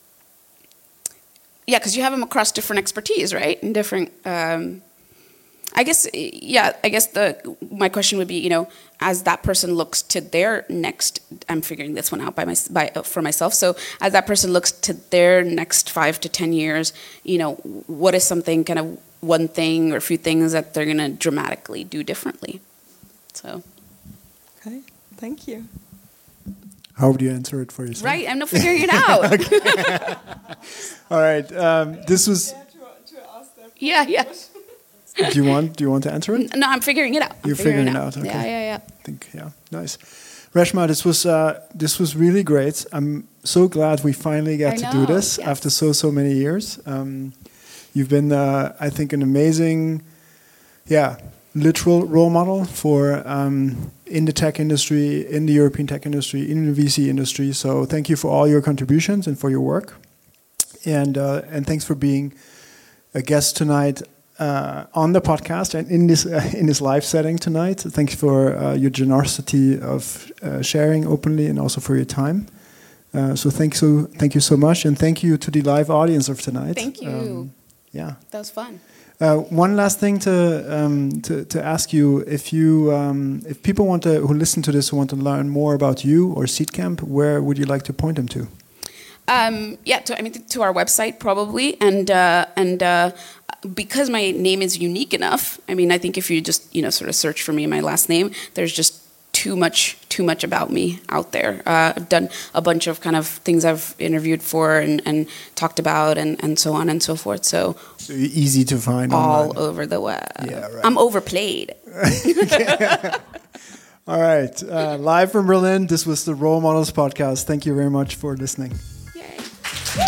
[SPEAKER 1] yeah, because you have them across different expertise, right? And different. Um, I guess, yeah, I guess the my question would be, you know, as that person looks to their next, I'm figuring this one out by my, by, uh, for myself, so as that person looks to their next five to ten years, you know, what is something, kind of one thing or a few things that they're going to dramatically do differently? So.
[SPEAKER 3] Okay, thank you.
[SPEAKER 2] How would you answer it for yourself?
[SPEAKER 1] Right, I'm not figuring it out.
[SPEAKER 2] All right, um, this was...
[SPEAKER 1] Yeah, yeah.
[SPEAKER 2] Do you want? Do you want to answer it?
[SPEAKER 1] No, I'm figuring it out. I'm
[SPEAKER 2] You're figuring,
[SPEAKER 1] figuring
[SPEAKER 2] it out.
[SPEAKER 1] out.
[SPEAKER 2] Okay.
[SPEAKER 1] Yeah, yeah, yeah.
[SPEAKER 2] I think yeah, nice. Reshma, this was uh, this was really great. I'm so glad we finally got
[SPEAKER 1] I
[SPEAKER 2] to
[SPEAKER 1] know,
[SPEAKER 2] do this
[SPEAKER 1] yes.
[SPEAKER 2] after so so many years. Um, you've been, uh, I think, an amazing, yeah, literal role model for um, in the tech industry, in the European tech industry, in the V C industry. So thank you for all your contributions and for your work, and uh, and thanks for being a guest tonight. Uh, on the podcast and in this uh, in this live setting tonight. Thanks for uh, your generosity of uh, sharing openly and also for your time. Uh, so thank so thank you so much, and thank you to the live audience of tonight.
[SPEAKER 1] Thank you.
[SPEAKER 2] Um, yeah,
[SPEAKER 1] that was fun.
[SPEAKER 2] Uh, one last thing to um, to to ask you: if you um, if people want to who listen to this who want to learn more about you or Seedcamp, where would you like to point them to?
[SPEAKER 1] Um, yeah, to, I mean to our website probably, and uh, and. Uh, Because my name is unique enough, I mean, I think if you just, you know, sort of search for me and my last name, there's just too much, too much about me out there. Uh, I've done a bunch of kind of things I've interviewed for and, and talked about and, and so on and so forth. So,
[SPEAKER 2] so easy to find
[SPEAKER 1] all
[SPEAKER 2] online.
[SPEAKER 1] over the web.
[SPEAKER 2] Yeah, right.
[SPEAKER 1] I'm overplayed.
[SPEAKER 2] All right. Uh, live from Berlin, this was the Role Models Podcast. Thank you very much for listening.
[SPEAKER 1] Yay.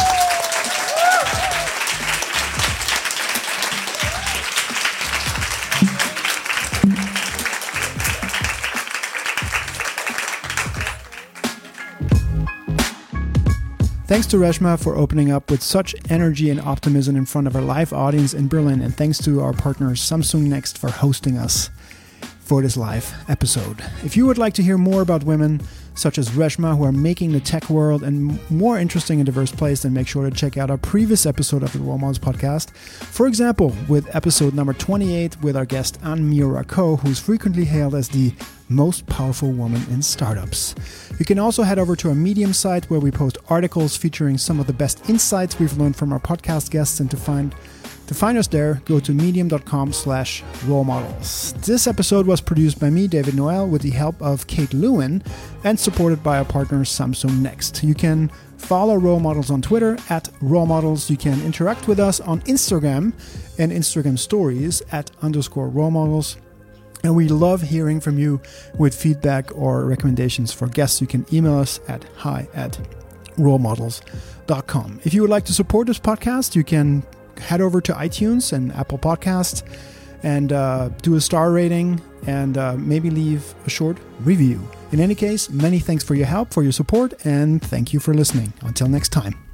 [SPEAKER 2] Thanks to Reshma for opening up with such energy and optimism in front of our live audience in Berlin, and thanks to our partner Samsung Next for hosting us for this live episode. If you would like to hear more about women such as Reshma who are making the tech world and more interesting and diverse place, then make sure to check out our previous episode of the Role Models Podcast. For example, with episode number twenty-eight with our guest Anne-Miura Ko, who's frequently hailed as the most powerful woman in startups. You can also head over to our Medium site where we post articles featuring some of the best insights we've learned from our podcast guests, and to find To find us there, go to medium.com slash role models. This episode was produced by me, David Noel, with the help of Kate Lewin and supported by our partner Samsung Next. You can Follow Role Models on Twitter at Role Models. You can interact with us on Instagram and Instagram stories at underscore Role Models. And we love hearing from you with feedback or recommendations for guests. You can email us at hi at rolemodels dot com. If you would like to support this podcast, you can head over to iTunes and Apple Podcasts and uh, do a star rating and uh, maybe leave a short review. In any case, many thanks for your help, for your support, and thank you for listening. Until next time.